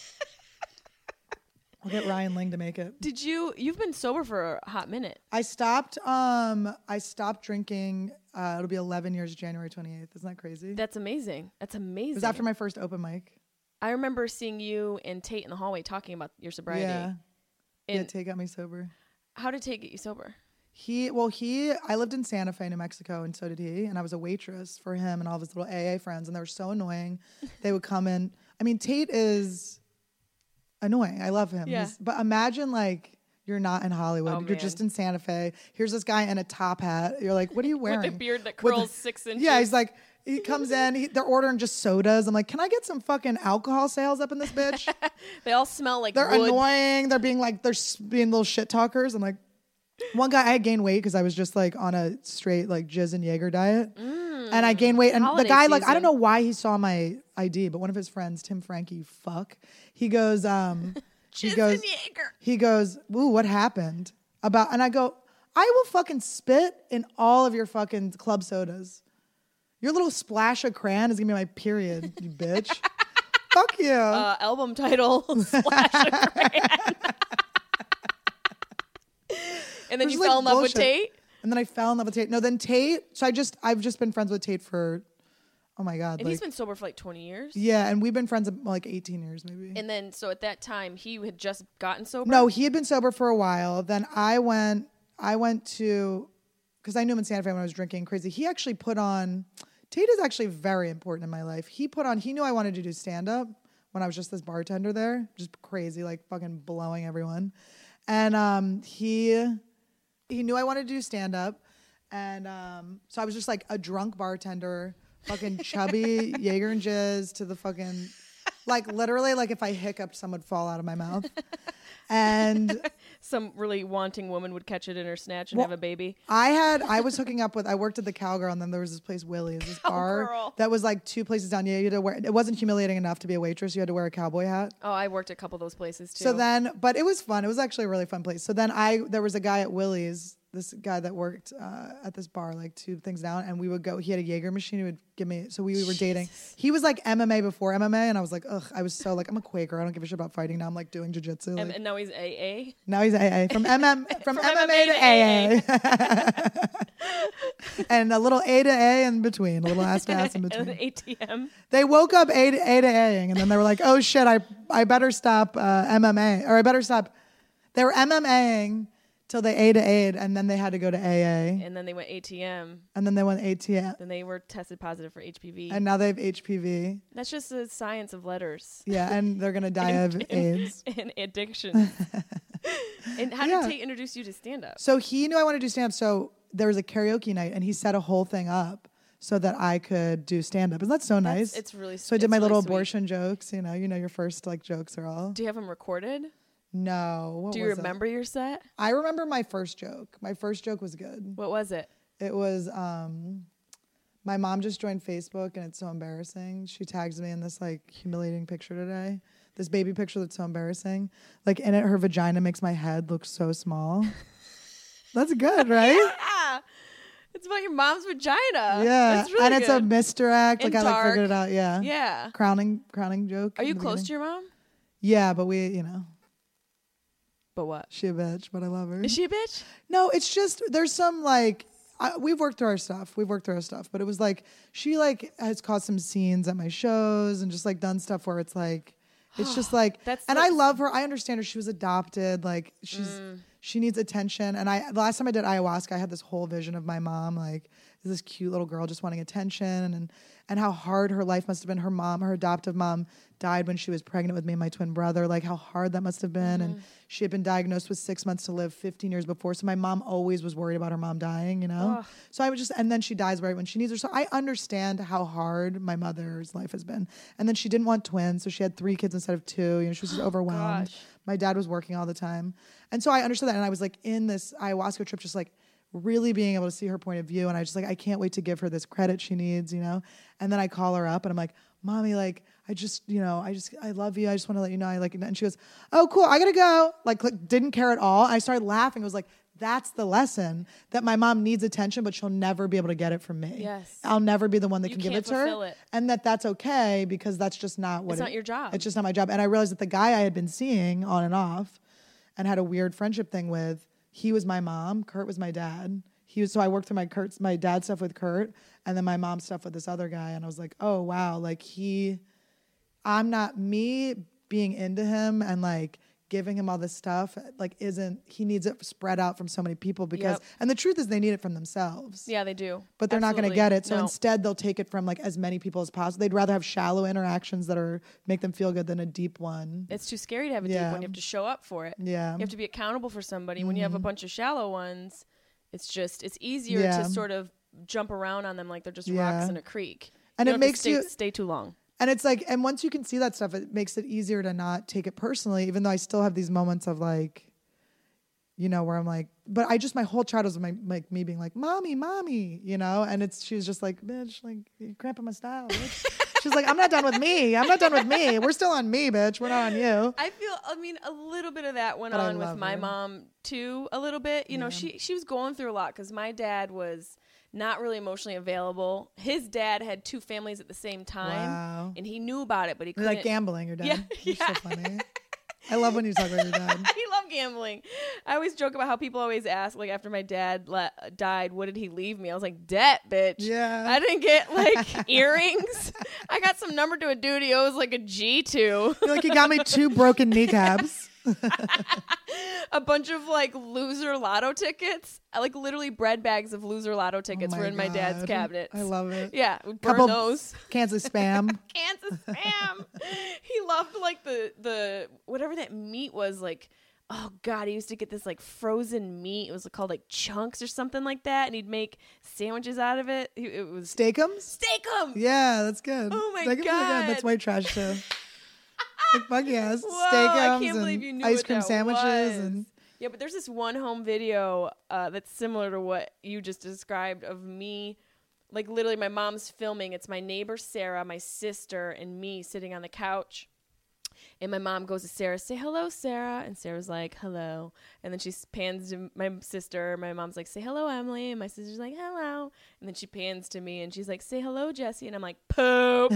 Speaker 2: We'll get Ryan Ling to make it.
Speaker 1: You've been sober for a hot minute.
Speaker 2: I stopped drinking. It'll be 11 years, January 28th. Isn't that crazy?
Speaker 1: That's amazing. That's amazing.
Speaker 2: It was after my first open mic.
Speaker 1: I remember seeing you and Tate in the hallway talking about your sobriety.
Speaker 2: Yeah. Tate got me sober.
Speaker 1: How did Tate get you sober?
Speaker 2: I lived in Santa Fe, New Mexico, and so did he. And I was a waitress for him and all of his little AA friends, and they were so annoying. They would come in. I mean, Tate is annoying. I love him.
Speaker 1: Yeah.
Speaker 2: But imagine like you're not in Hollywood.
Speaker 1: Oh,
Speaker 2: you're just in Santa Fe. Here's this guy in a top hat. You're like, what are you wearing?
Speaker 1: With a beard that curls 6 inches.
Speaker 2: Yeah, he's like, he comes in, they're ordering just sodas. I'm like, can I get some fucking alcohol sales up in this bitch?
Speaker 1: They all smell like
Speaker 2: they're
Speaker 1: wood.
Speaker 2: Annoying. They're being little shit talkers. I'm like, one guy, I had gained weight because I was just like on a straight like jizz and Jaeger diet. And I gained weight. And
Speaker 1: Holiday
Speaker 2: the guy, like, I
Speaker 1: season.
Speaker 2: don't know why he saw my ID, but one of his friends, Tim Frankie, he goes, he goes, ooh, what happened? And I go, I will fucking spit in all of your fucking club sodas. Your little splash of crayon is gonna be my period, you bitch. Fuck you.
Speaker 1: Album title, Splash of Crayon. And then
Speaker 2: Which
Speaker 1: you
Speaker 2: is,
Speaker 1: fell
Speaker 2: like,
Speaker 1: in love with
Speaker 2: bullshit.
Speaker 1: Tate?
Speaker 2: And then I fell in love with Tate. No, then Tate. So I've just been friends with Tate for, oh my God.
Speaker 1: And he's been sober for like 20 years?
Speaker 2: Yeah, and we've been friends like 18 years maybe.
Speaker 1: And then, so at that time, he had just gotten sober?
Speaker 2: No, he had been sober for a while. Then I went to, because I knew him in Santa Fe when I was drinking crazy. He actually Tate is actually very important in my life. He knew I wanted to do stand-up when I was just this bartender there. Just crazy, like fucking blowing everyone. And he knew I wanted to do stand-up. And so I was just like a drunk bartender, fucking chubby Jaeger and Jizz to the fucking, like literally like if I hiccuped, some would fall out of my mouth. And
Speaker 1: some really wanting woman would catch it in her snatch and have a baby.
Speaker 2: I worked at the Cowgirl, and then there was this place, Willie's, this bar that was like 2 places down. Yeah, you had to wear, it wasn't humiliating enough to be a waitress. You had to wear a cowboy hat.
Speaker 1: Oh, I worked at a couple of those places too.
Speaker 2: So then, but it was fun. It was actually a really fun place. So then there was a guy at Willie's, this guy that worked at this bar, like 2 things down, and we would go, he had a Jaeger machine. He would give me, so we were dating. He was like MMA before MMA, and I was like, ugh, I was so like, I'm a Quaker. I don't give a shit about fighting. Now I'm like doing jiu-jitsu. Like,
Speaker 1: and now he's AA?
Speaker 2: Now he's AA. From MMA to AA. And a little A to A in between, a little ass to ass in between.
Speaker 1: And an ATM.
Speaker 2: They woke up A to A-ing, and then they were like, oh shit, I better stop MMA, or I better stop. They were MMAing till they A to A'd, and then they had to go to AA.
Speaker 1: And then they went ATM.
Speaker 2: And then they went ATM.
Speaker 1: Then they were tested positive for HPV.
Speaker 2: And now they have HPV.
Speaker 1: That's just the science of letters.
Speaker 2: Yeah, and they're going to die of AIDS.
Speaker 1: And addiction. And how did Tate introduce you to stand-up?
Speaker 2: So he knew I wanted to do stand-up, so there was a karaoke night, and he set a whole thing up so that I could do stand-up. Isn't that so nice?
Speaker 1: It's really
Speaker 2: So I did my
Speaker 1: really
Speaker 2: little
Speaker 1: sweet.
Speaker 2: abortion jokes, you know your first like jokes are all.
Speaker 1: Do you have them recorded?
Speaker 2: No.
Speaker 1: Do you remember your set?
Speaker 2: I remember my first joke. My first joke was good.
Speaker 1: What was it?
Speaker 2: It was, my mom just joined Facebook, and it's so embarrassing. She tags me in this like humiliating picture today. This baby picture that's so embarrassing. Like in it, her vagina makes my head look so small. That's good, right?
Speaker 1: Yeah. It's about your mom's vagina.
Speaker 2: Yeah.
Speaker 1: That's really
Speaker 2: and it's
Speaker 1: good.
Speaker 2: a misdirect.
Speaker 1: And
Speaker 2: like I like
Speaker 1: dark.
Speaker 2: figured it out. Yeah.
Speaker 1: Yeah.
Speaker 2: Crowning joke.
Speaker 1: Are you close to your mom?
Speaker 2: Yeah, but
Speaker 1: But what?
Speaker 2: she a bitch, but I love her.
Speaker 1: Is she a bitch?
Speaker 2: No, it's just there's some like we've worked through our stuff. But it was like she like has caused some scenes at my shows and just like done stuff where it's like it's just like I love her. I understand her. She was adopted. Like she needs attention. And the last time I did ayahuasca, I had this whole vision of my mom like this cute little girl just wanting attention and how hard her life must have been. Her adoptive mom died when she was pregnant with me and my twin brother. Like how hard that must have been. And she had been diagnosed with 6 months to live 15 years before. So my mom always was worried about her mom dying, So I was and then she dies right when she needs her. So I understand how hard my mother's life has been. And then she didn't want twins. So she had 3 kids instead of 2. She was just overwhelmed.
Speaker 1: Gosh.
Speaker 2: My dad was working all the time. And so I understood that. And I was like in this ayahuasca trip, just like really being able to see her point of view. And I just like, I can't wait to give her this credit she needs, And then I call her up and I'm like, Mommy, like, I love you. I just want to let you know I like it. And she goes, oh, cool. I got to go. Like, didn't care at all. I started laughing. I was like, that's the lesson that my mom needs attention, but she'll never be able to get it from me.
Speaker 1: Yes.
Speaker 2: I'll never be the one that can give it to her.
Speaker 1: It.
Speaker 2: And that's okay because that's just not what
Speaker 1: it's not your job.
Speaker 2: It's just not my job. And I realized that the guy I had been seeing on and off and had a weird friendship thing with, he was my mom. Kurt was my dad. So I worked through my dad's stuff with Kurt and then my mom's stuff with this other guy. And I was like, oh, wow. Like I'm not me being into him and like giving him all this stuff. Like he needs it spread out from so many people because, and the truth is they need it from themselves.
Speaker 1: Yeah, they do.
Speaker 2: But they're not going to get it. So
Speaker 1: no.
Speaker 2: Instead they'll take it from like as many people as possible. They'd rather have shallow interactions that make them feel good than a deep one.
Speaker 1: It's too scary to have a deep one. You have to show up for it.
Speaker 2: Yeah.
Speaker 1: You have to be accountable for somebody. When you have a bunch of shallow ones, it's easier to sort of jump around on them like they're just rocks in a creek.
Speaker 2: And it makes you
Speaker 1: stay too long.
Speaker 2: And it's like, and once you can see that stuff, it makes it easier to not take it personally, even though I still have these moments of like, where I'm like, but my whole childhood was like me being like, mommy, and she was just like, bitch, like you're cramping my style, bitch. She's like, I'm not done with me. We're still on me, bitch. We're not on you.
Speaker 1: I feel, a little bit of that went on with my mom too, a little bit. You know, she was going through a lot because my dad was not really emotionally available. His dad had 2 families at the same time, and he knew about it, but he couldn't.
Speaker 2: Like gambling, your dad. You're so funny. I love when you talk about your dad.
Speaker 1: He loved gambling. I always joke about how people always ask, like, after my dad died, what did he leave me? I was like, debt, bitch.
Speaker 2: Yeah.
Speaker 1: I didn't get, like, earrings. I got some number to a dude he owes, like, a G to.
Speaker 2: You're like, he got me 2 broken kneecaps.
Speaker 1: A bunch of like loser lotto tickets, like literally bread bags of loser lotto tickets were in my dad's cabinet.
Speaker 2: I love it.
Speaker 1: Yeah, we burn those.
Speaker 2: Cans of Spam.
Speaker 1: Cans of Spam. He loved like the whatever that meat was, like, oh god, he used to get this like frozen meat. It was called like chunks or something like that, and he'd make sandwiches out of it. It was
Speaker 2: Steakums. Yeah, that's good.
Speaker 1: Oh my
Speaker 2: Steakums
Speaker 1: god,
Speaker 2: that's white trash too. Like fuck yes,
Speaker 1: whoa,
Speaker 2: Steakums
Speaker 1: I can't believe you knew
Speaker 2: ice cream sandwiches and
Speaker 1: yeah. But there's this one home video that's similar to what you just described of me. Like literally, my mom's filming. It's my neighbor Sarah, my sister, and me sitting on the couch. And my mom goes to Sarah, say hello, Sarah. And Sarah's like, hello. And then she pans to my sister. My mom's like, say hello, Emily. And my sister's like, hello. And then she pans to me and she's like, say hello, Jesse. And I'm like, poop.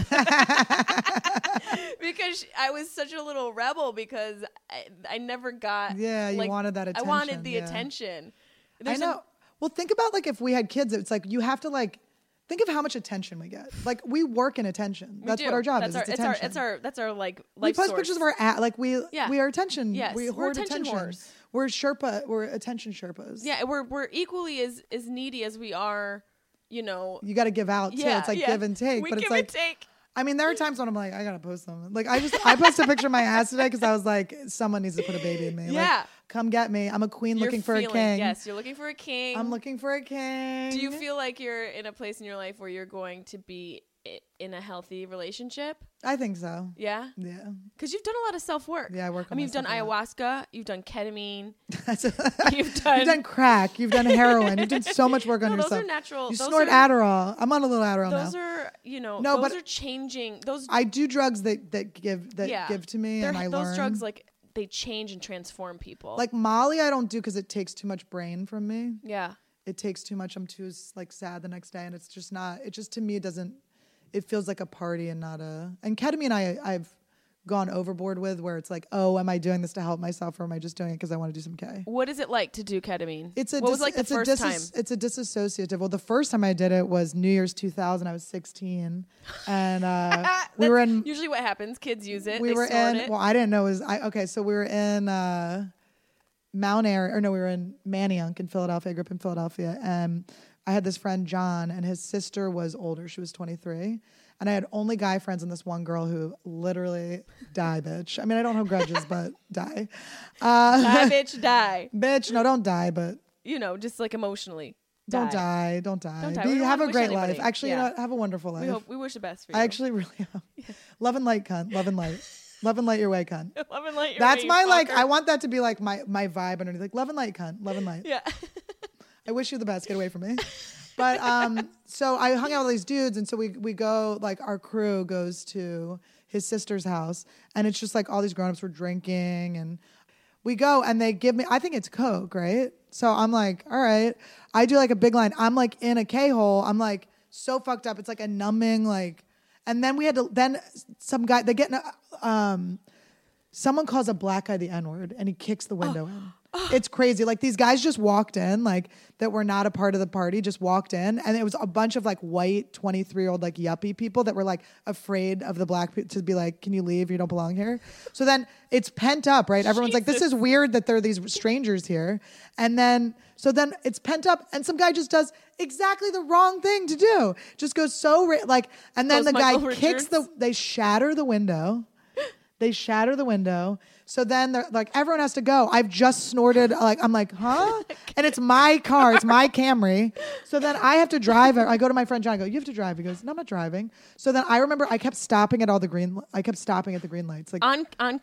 Speaker 1: Because I was such a little rebel because I never got.
Speaker 2: Yeah, you wanted that attention.
Speaker 1: I wanted the attention.
Speaker 2: I know. Well, think about like if we had kids, it's like you have to like. Think of how much attention we get. Like we work in attention. That's what our job is. It's attention.
Speaker 1: That's our like life
Speaker 2: we post
Speaker 1: source.
Speaker 2: pictures of our we are attention.
Speaker 1: Yes,
Speaker 2: we hoard attention. We're attention Sherpas.
Speaker 1: Yeah, we're equally as needy as we are. You know,
Speaker 2: you got to give out too. It's like give and take.
Speaker 1: We
Speaker 2: but
Speaker 1: give
Speaker 2: it's like
Speaker 1: and take.
Speaker 2: I mean, there are times when I'm like, I gotta post something. Like I posted a picture of my ass today because I was like, someone needs to put a baby in me.
Speaker 1: Yeah.
Speaker 2: Like, come get me. I'm a queen looking for a king.
Speaker 1: Yes, you're looking for a king.
Speaker 2: I'm looking for a king.
Speaker 1: Do you feel like you're in a place in your life where you're going to be in a healthy relationship?
Speaker 2: I think so.
Speaker 1: Yeah?
Speaker 2: Yeah.
Speaker 1: Because you've done a lot of self-work.
Speaker 2: Yeah, I work on
Speaker 1: you've done ayahuasca. You've done ketamine.
Speaker 2: You've done crack. You've done heroin. You've done so much work on yourself.
Speaker 1: Those are natural.
Speaker 2: You snort Adderall. I'm on a little Adderall now.
Speaker 1: Those are, those are changing. I
Speaker 2: do drugs that give to me and I learn.
Speaker 1: Those drugs, like, they change and transform people.
Speaker 2: Like Molly, I don't do because it takes too much brain from me.
Speaker 1: Yeah.
Speaker 2: It takes too much. I'm too like sad the next day, and it's just not. It just to me, it doesn't. It feels like a party and not a. And ketamine, I've gone overboard with, where it's like, oh, am I doing this to help myself, or am I just doing it because I want to do some K?
Speaker 1: What is it like to do ketamine?
Speaker 2: What was like the first time? It's a disassociative. Well, the first time I did it was New Year's 2000. I was 16, and we were in.
Speaker 1: Usually, what happens? Kids use it.
Speaker 2: We were in. Well, I didn't know it was. So we were in Mount Airy, or no, we were in Manayunk in Philadelphia. I grew up in Philadelphia, and I had this friend John, and his sister was older. She was 23. And I had only guy friends and this one girl who literally die, bitch. I mean, I don't hold grudges, but die.
Speaker 1: Die, bitch, die.
Speaker 2: Bitch, no, don't die, but.
Speaker 1: Just like emotionally.
Speaker 2: Don't die. Have a great life. Actually, have a wonderful life.
Speaker 1: We wish the best for you.
Speaker 2: I actually really hope. Love and light, cunt. Love and light. Love and light your way, cunt.
Speaker 1: Love and light your
Speaker 2: That's
Speaker 1: way,
Speaker 2: my,
Speaker 1: fucker.
Speaker 2: like, I want that to be like my vibe underneath. Like, love and light, cunt. Love and light.
Speaker 1: Yeah.
Speaker 2: I wish you the best. Get away from me. But so I hung out with these dudes, and so we go, like, our crew goes to his sister's house, and it's just like all these grown-ups were drinking, and we go, and they give me, I think it's Coke, right? So I'm like, all right. I do like a big line. I'm like in a K-hole. I'm like so fucked up. It's like a numbing, like, and then we had to, then some guy, they get in someone calls a black guy the N-word, and he kicks the window in. It's crazy. Like these guys just walked in, like that were not a part of the party, just walked in. And it was a bunch of like white 23-year-old like yuppie people that were like afraid of the black people to be like, can you leave? You don't belong here. So then it's pent up, right? Everyone's like, this is weird that there are these strangers here. And then, so then it's pent up and some guy just does exactly the wrong thing to do. Just goes so, and then the guy kicks they shatter the window. They shatter the window. So then they're like, everyone has to go. I've just snorted. Like, I'm like, huh? And it's my car. It's my Camry. So then I have to drive. I go to my friend John. I go, you have to drive. He goes, no, I'm not driving. So then I remember I kept stopping at the green lights. Like
Speaker 1: on K.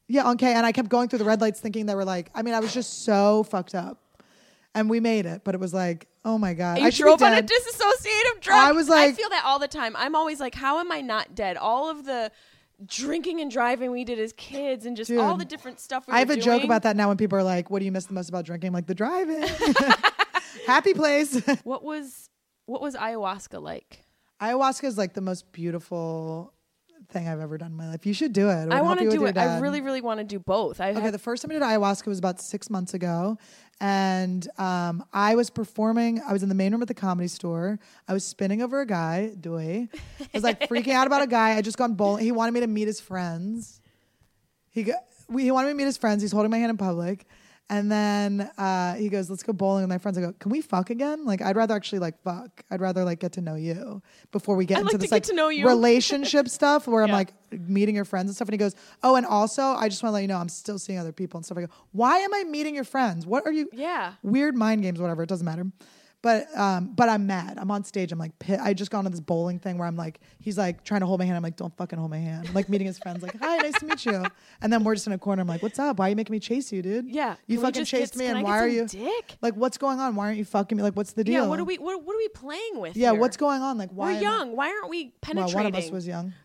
Speaker 2: Yeah, on K. And I kept going through the red lights thinking they were like, I mean, I was just so fucked up. And we made it, but it was like, oh my God.
Speaker 1: You drove on a dissociative drug.
Speaker 2: I was like,
Speaker 1: I feel that all the time. I'm always like, how am I not dead? All of the drinking and driving we did as kids and just all the different stuff we were doing.
Speaker 2: I have a joke about that now when people are like, what do you miss the most about drinking? I'm like, the driving. Happy place.
Speaker 1: What was ayahuasca like?
Speaker 2: Ayahuasca is like the most beautiful thing I've ever done in my life. You should do it.
Speaker 1: I want to do it. I really, really want to do both.
Speaker 2: The first time I did ayahuasca was about 6 months ago. And I was performing. I was in the main room at the Comedy Store. I was spinning over a guy, Dewey. I was like freaking out about a guy. I just gone bowling. He wanted me to meet his friends. He wanted me to meet his friends. He's holding my hand in public. And then he goes, let's go bowling with my friends. I go, can we fuck again? Like, I'd rather actually like fuck. I'd rather like get to know you before we get into this like relationship stuff where I'm like meeting your friends and stuff. And he goes, oh, and also I just want to let you know I'm still seeing other people and stuff. I go, why am I meeting your friends? What are you? Yeah. Weird mind games, whatever. It doesn't matter. But I'm mad. I'm on stage. I'm like, I just got on this bowling thing where I'm like, he's like trying to hold my hand. I'm like, don't fucking hold my hand. I'm like meeting his friends, like, hi, nice to meet you. And then we're just in a corner. I'm like, what's up? Why are you making me chase you, dude?
Speaker 1: Yeah.
Speaker 2: You fucking chased me, and why are you?
Speaker 1: Dick?
Speaker 2: Like, what's going on? Why aren't you fucking me? Like, what's the deal?
Speaker 1: Yeah. What are we playing with?
Speaker 2: Yeah.
Speaker 1: Here?
Speaker 2: What's going on? Like, why?
Speaker 1: We're young. Why aren't we penetrating?
Speaker 2: Well, one of us was young.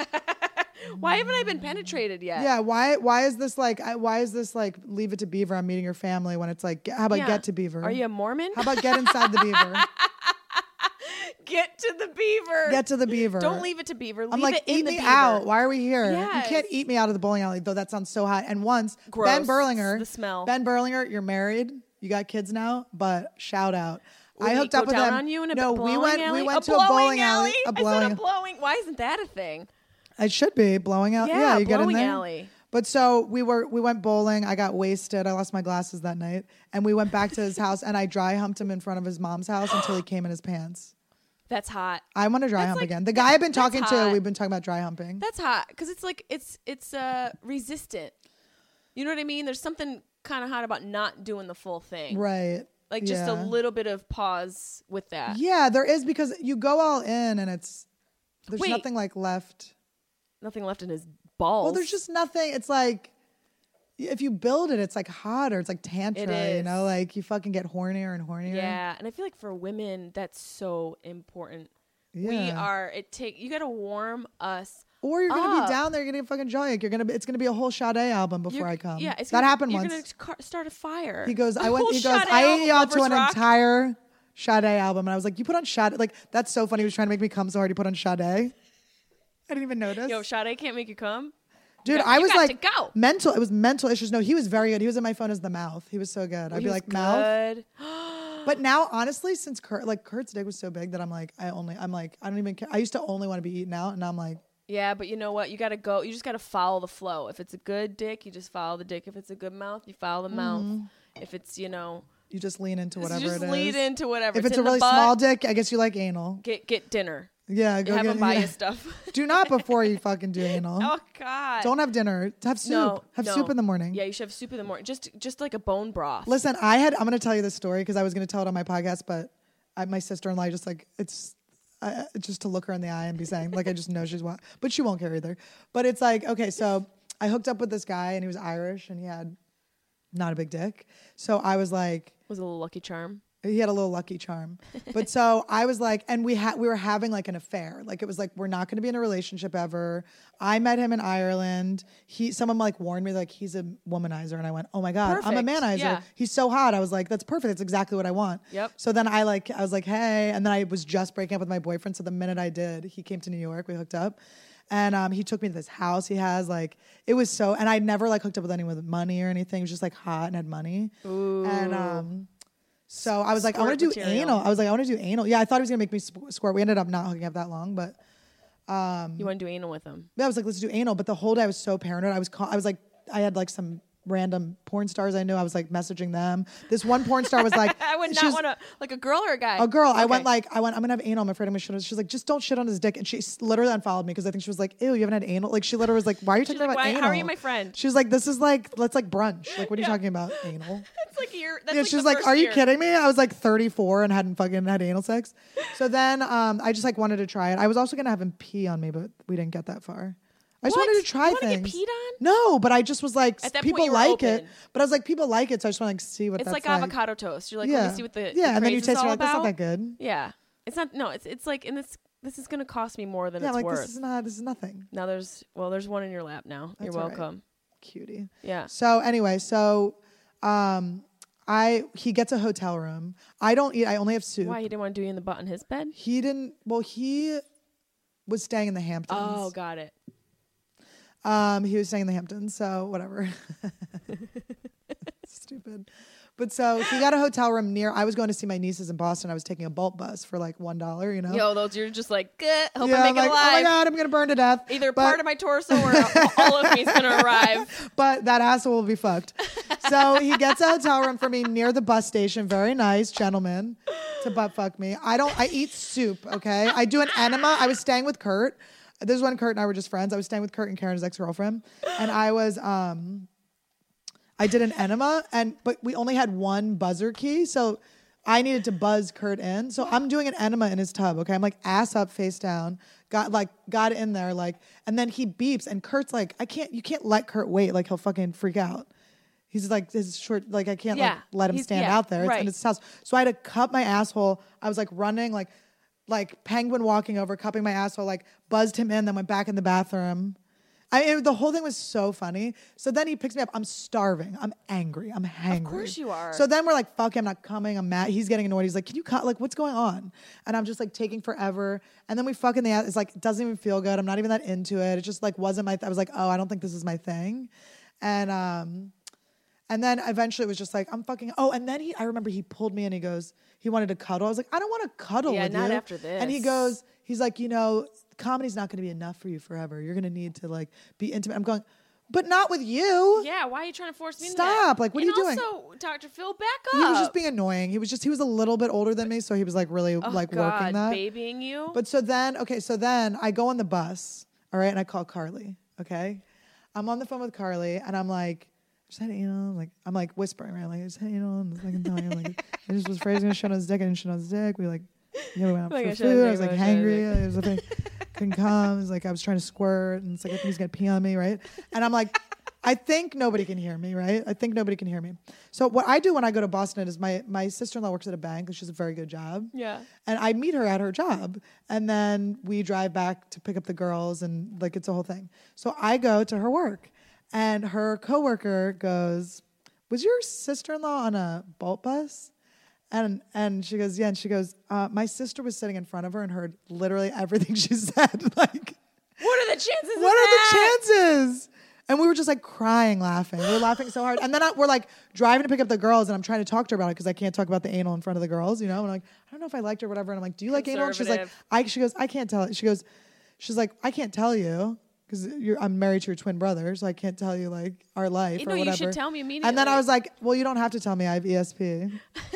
Speaker 1: Why haven't I been penetrated yet?
Speaker 2: Yeah, why is this like leave it to Beaver, I'm meeting your family, when it's like, how about get to Beaver?
Speaker 1: Are you a Mormon?
Speaker 2: How about get inside the Beaver?
Speaker 1: Get to the Beaver.
Speaker 2: Get to the Beaver.
Speaker 1: Don't leave it to Beaver.
Speaker 2: I'm like, eat me out. Why are we here? Yes. You can't eat me out of the bowling alley, though that sounds so hot. And once,
Speaker 1: gross.
Speaker 2: Ben Berlinger.
Speaker 1: The smell.
Speaker 2: Ben Berlinger, you're married. You got kids now, but shout out. I hooked up with
Speaker 1: down
Speaker 2: them.
Speaker 1: On you in
Speaker 2: we went to a bowling alley.
Speaker 1: I said a blowing. Why isn't that a thing?
Speaker 2: It should be blowing out. Yeah, you get in there.
Speaker 1: Alley.
Speaker 2: But so we went bowling. I got wasted. I lost my glasses that night, and we went back to his house, and I dry humped him in front of his mom's house until he came in his pants.
Speaker 1: That's hot.
Speaker 2: I want to dry hump again. The guy I've been talking to, we've been talking about dry humping.
Speaker 1: That's hot because it's like it's resistant. You know what I mean? There's something kind of hot about not doing the full thing.
Speaker 2: Right.
Speaker 1: Like just a little bit of pause with that.
Speaker 2: Yeah, there is, because you go all in and there's nothing like left.
Speaker 1: Nothing left in his balls.
Speaker 2: Well, there's just nothing. It's like, if you build it, it's like hotter. It's like tantra, you know, like you fucking get hornier and hornier.
Speaker 1: Yeah. And I feel like for women, that's so important.
Speaker 2: Yeah.
Speaker 1: You got to warm us
Speaker 2: Or you're going to be down there getting a fucking joy. It's going to be a whole Sade album before I come. Yeah. That happened once.
Speaker 1: You're going to start a fire.
Speaker 2: He goes, I ate you out to an entire Sade album. And I was like, you put on Sade. Like, that's so funny. He was trying to make me come so hard. He put on Sade. I didn't even notice.
Speaker 1: Yo, Sade can't make you come?
Speaker 2: Dude, I was like, mental. It was mental issues. No, he was very good. He was in my phone as the mouth. He was so good. I'd be like, mouth. But now, honestly, since Kurt's dick was so big that I'm like, I don't even care. I used to only want to be eaten out, and now I'm like,
Speaker 1: yeah, but you know what? You got to go. You just got to follow the flow. If it's a good dick, you just follow the dick. If it's a good mouth, you follow the mouth. If it's, you just
Speaker 2: lean into whatever it is.
Speaker 1: Just lean into whatever.
Speaker 2: If it's a really small dick, I guess you like anal.
Speaker 1: Get dinner.
Speaker 2: Yeah,
Speaker 1: go have them buy you stuff.
Speaker 2: Do not before you fucking do anal.
Speaker 1: Oh God!
Speaker 2: Don't have dinner. Have soup.
Speaker 1: No,
Speaker 2: have soup in the morning.
Speaker 1: Yeah, you should have soup in the morning. Just like a bone broth.
Speaker 2: Listen, I'm going to tell you this story because I was going to tell it on my podcast, but my sister-in-law just like just to look her in the eye and be saying like I just know she's what, but she won't care either. But it's like, okay, so I hooked up with this guy and he was Irish and he had not a big dick. So I was like,
Speaker 1: was it a little Lucky Charm?
Speaker 2: He had a little Lucky Charm. But so I was like, and we were having like an affair. Like it was like, we're not going to be in a relationship ever. I met him in Ireland. Someone like warned me like he's a womanizer. And I went, oh my God, perfect. I'm a manizer. Yeah. He's so hot. I was like, that's perfect. That's exactly what I want.
Speaker 1: Yep.
Speaker 2: So then I was like, hey. And then I was just breaking up with my boyfriend. So the minute I did, he came to New York. We hooked up. And he took me to this house he has. Like, it was so, and I'd never like hooked up with anyone with money or anything. It was just like hot and had money.
Speaker 1: Ooh.
Speaker 2: And so I was like, I want to do anal. I was like, I want to do anal. Yeah, I thought he was going to make me squirt. We ended up not hooking up that long, but.
Speaker 1: You want to do anal with him?
Speaker 2: Yeah, I was like, let's do anal. But the whole day I was so paranoid. I was like, I had like some random porn stars I knew. I was like messaging them. This one porn star was like,
Speaker 1: I would not want to, like a girl or a guy?
Speaker 2: A girl. Okay. I went, I'm going to have anal. I'm afraid I'm going to shit on. She's like, just don't shit on his dick. And she literally unfollowed me because I think she was like, ew, you haven't had anal? Like she literally was like, why are you talking about anal?
Speaker 1: How are you my friend?
Speaker 2: She was like, this is like, let's like brunch. Like, what are you talking about? Anal?
Speaker 1: That's like
Speaker 2: she's like, are you kidding me? I was like 34 and hadn't fucking had anal sex. So then I just like wanted to try it. I was also going to have him pee on me, but we didn't get that far. I just wanted to try
Speaker 1: you
Speaker 2: things.
Speaker 1: Get peed on?
Speaker 2: No, but I just was like,
Speaker 1: At that
Speaker 2: people
Speaker 1: point, you were
Speaker 2: like
Speaker 1: open.
Speaker 2: it. But I was like, people like it, so I just want to like, see what
Speaker 1: It's
Speaker 2: that's
Speaker 1: like avocado toast. You're like, let me see what the
Speaker 2: and then you
Speaker 1: craze is
Speaker 2: taste it,
Speaker 1: all
Speaker 2: you're like, that's not
Speaker 1: about.
Speaker 2: that good.
Speaker 1: Yeah, it's not. No, it's like, and this is gonna cost me more than it's
Speaker 2: like
Speaker 1: worth.
Speaker 2: this is nothing.
Speaker 1: Now there's one in your lap now.
Speaker 2: That's
Speaker 1: You're welcome.
Speaker 2: Right. Cutie.
Speaker 1: Yeah.
Speaker 2: So anyway, he gets a hotel room. I don't eat. I only have soup.
Speaker 1: Why, he didn't want to do you in the butt in his bed?
Speaker 2: He didn't. Well, he was staying in the Hamptons.
Speaker 1: Oh, got it.
Speaker 2: He was staying in the Hamptons, so whatever. Stupid. But so he got a hotel room near. I was going to see my nieces in Boston. I was taking a Bolt bus for like $1. You know.
Speaker 1: Yo, those you're just like, hope
Speaker 2: yeah,
Speaker 1: I make
Speaker 2: I'm
Speaker 1: it
Speaker 2: like,
Speaker 1: alive.
Speaker 2: oh my god, I'm gonna burn to death.
Speaker 1: Either part of my torso or all of me is gonna arrive.
Speaker 2: But that asshole will be fucked. So he gets a hotel room for me near the bus station. Very nice gentleman to butt fuck me. I eat soup. Okay. I do an enema. I was staying with Kurt. This is when Kurt and I were just friends. I was staying with Kurt and Karen's ex-girlfriend, and I did an enema, but we only had one buzzer key, so I needed to buzz Kurt in. So I'm doing an enema in his tub, okay? I'm like ass up, face down, got in there, like, and then he beeps, and Kurt's like, you can't let Kurt wait, like he'll fucking freak out. He's like, this is short, like I can't like let him stand out there. It's in his house. So I had to cup my asshole. I was like running, like penguin walking over, cupping my asshole, like buzzed him in, then went back in the bathroom. The whole thing was so funny. So then he picks me up. I'm starving. I'm angry. I'm hangry.
Speaker 1: Of course you are.
Speaker 2: So then we're like, fuck, I'm not coming. I'm mad. He's getting annoyed. He's like, can you cut? Like, what's going on? And I'm just like taking forever. And then we fuck in the ass. It's like, it doesn't even feel good. I'm not even that into it. It just like wasn't I was like, oh, I don't think this is my thing. And then eventually it was just like, I'm fucking, and then I remember he pulled me and he wanted to cuddle. I was like, I don't want to cuddle with you.
Speaker 1: Yeah, not after this.
Speaker 2: And he's like, comedy's not going to be enough for you forever. You're going to need to like be intimate. I'm going, but not with you.
Speaker 1: Yeah, why are you trying to force me into
Speaker 2: Stop.
Speaker 1: that?
Speaker 2: Like, what are you doing?
Speaker 1: Also, Dr. Phil, back up.
Speaker 2: He was just being annoying. He was a little bit older than me, so he was like really working that.
Speaker 1: Babying you.
Speaker 2: But so then I go on the bus, all right, and I call Carly, okay? I'm on the phone with Carly, and I'm like, I'm like whispering, right? Like, I just had anal, and I can tell you, like, I just was afraid he was gonna shit on his dick. I didn't shit on his dick. We went out for food. I was like hangry. It was a thing. Couldn't come. It was like I was trying to squirt, and it's like I think he's gonna pee on me, right? And I'm like, I think nobody can hear me, right? I think nobody can hear me. So what I do when I go to Boston is my sister-in-law works at a bank, and she has a very good job.
Speaker 1: Yeah.
Speaker 2: And I meet her at her job, and then we drive back to pick up the girls, and like it's a whole thing. So I go to her work. And her coworker goes, was your sister-in-law on a Bolt bus? And she goes, yeah. And she goes, my sister was sitting in front of her and heard literally everything she said. Like,
Speaker 1: what are the chances?
Speaker 2: What are the chances? And we were just like crying, laughing. We were laughing so hard. And then we're like driving to pick up the girls, and I'm trying to talk to her about it because I can't talk about the anal in front of the girls, And I'm like, I don't know if I liked her or whatever. And I'm like, do you like anal? And she's like, she goes, I can't tell. She's like, I can't tell you. Because I'm married to your twin brother, so I can't tell you like our life or whatever.
Speaker 1: You should tell me immediately.
Speaker 2: And then I was like, well, you don't have to tell me. I have ESP.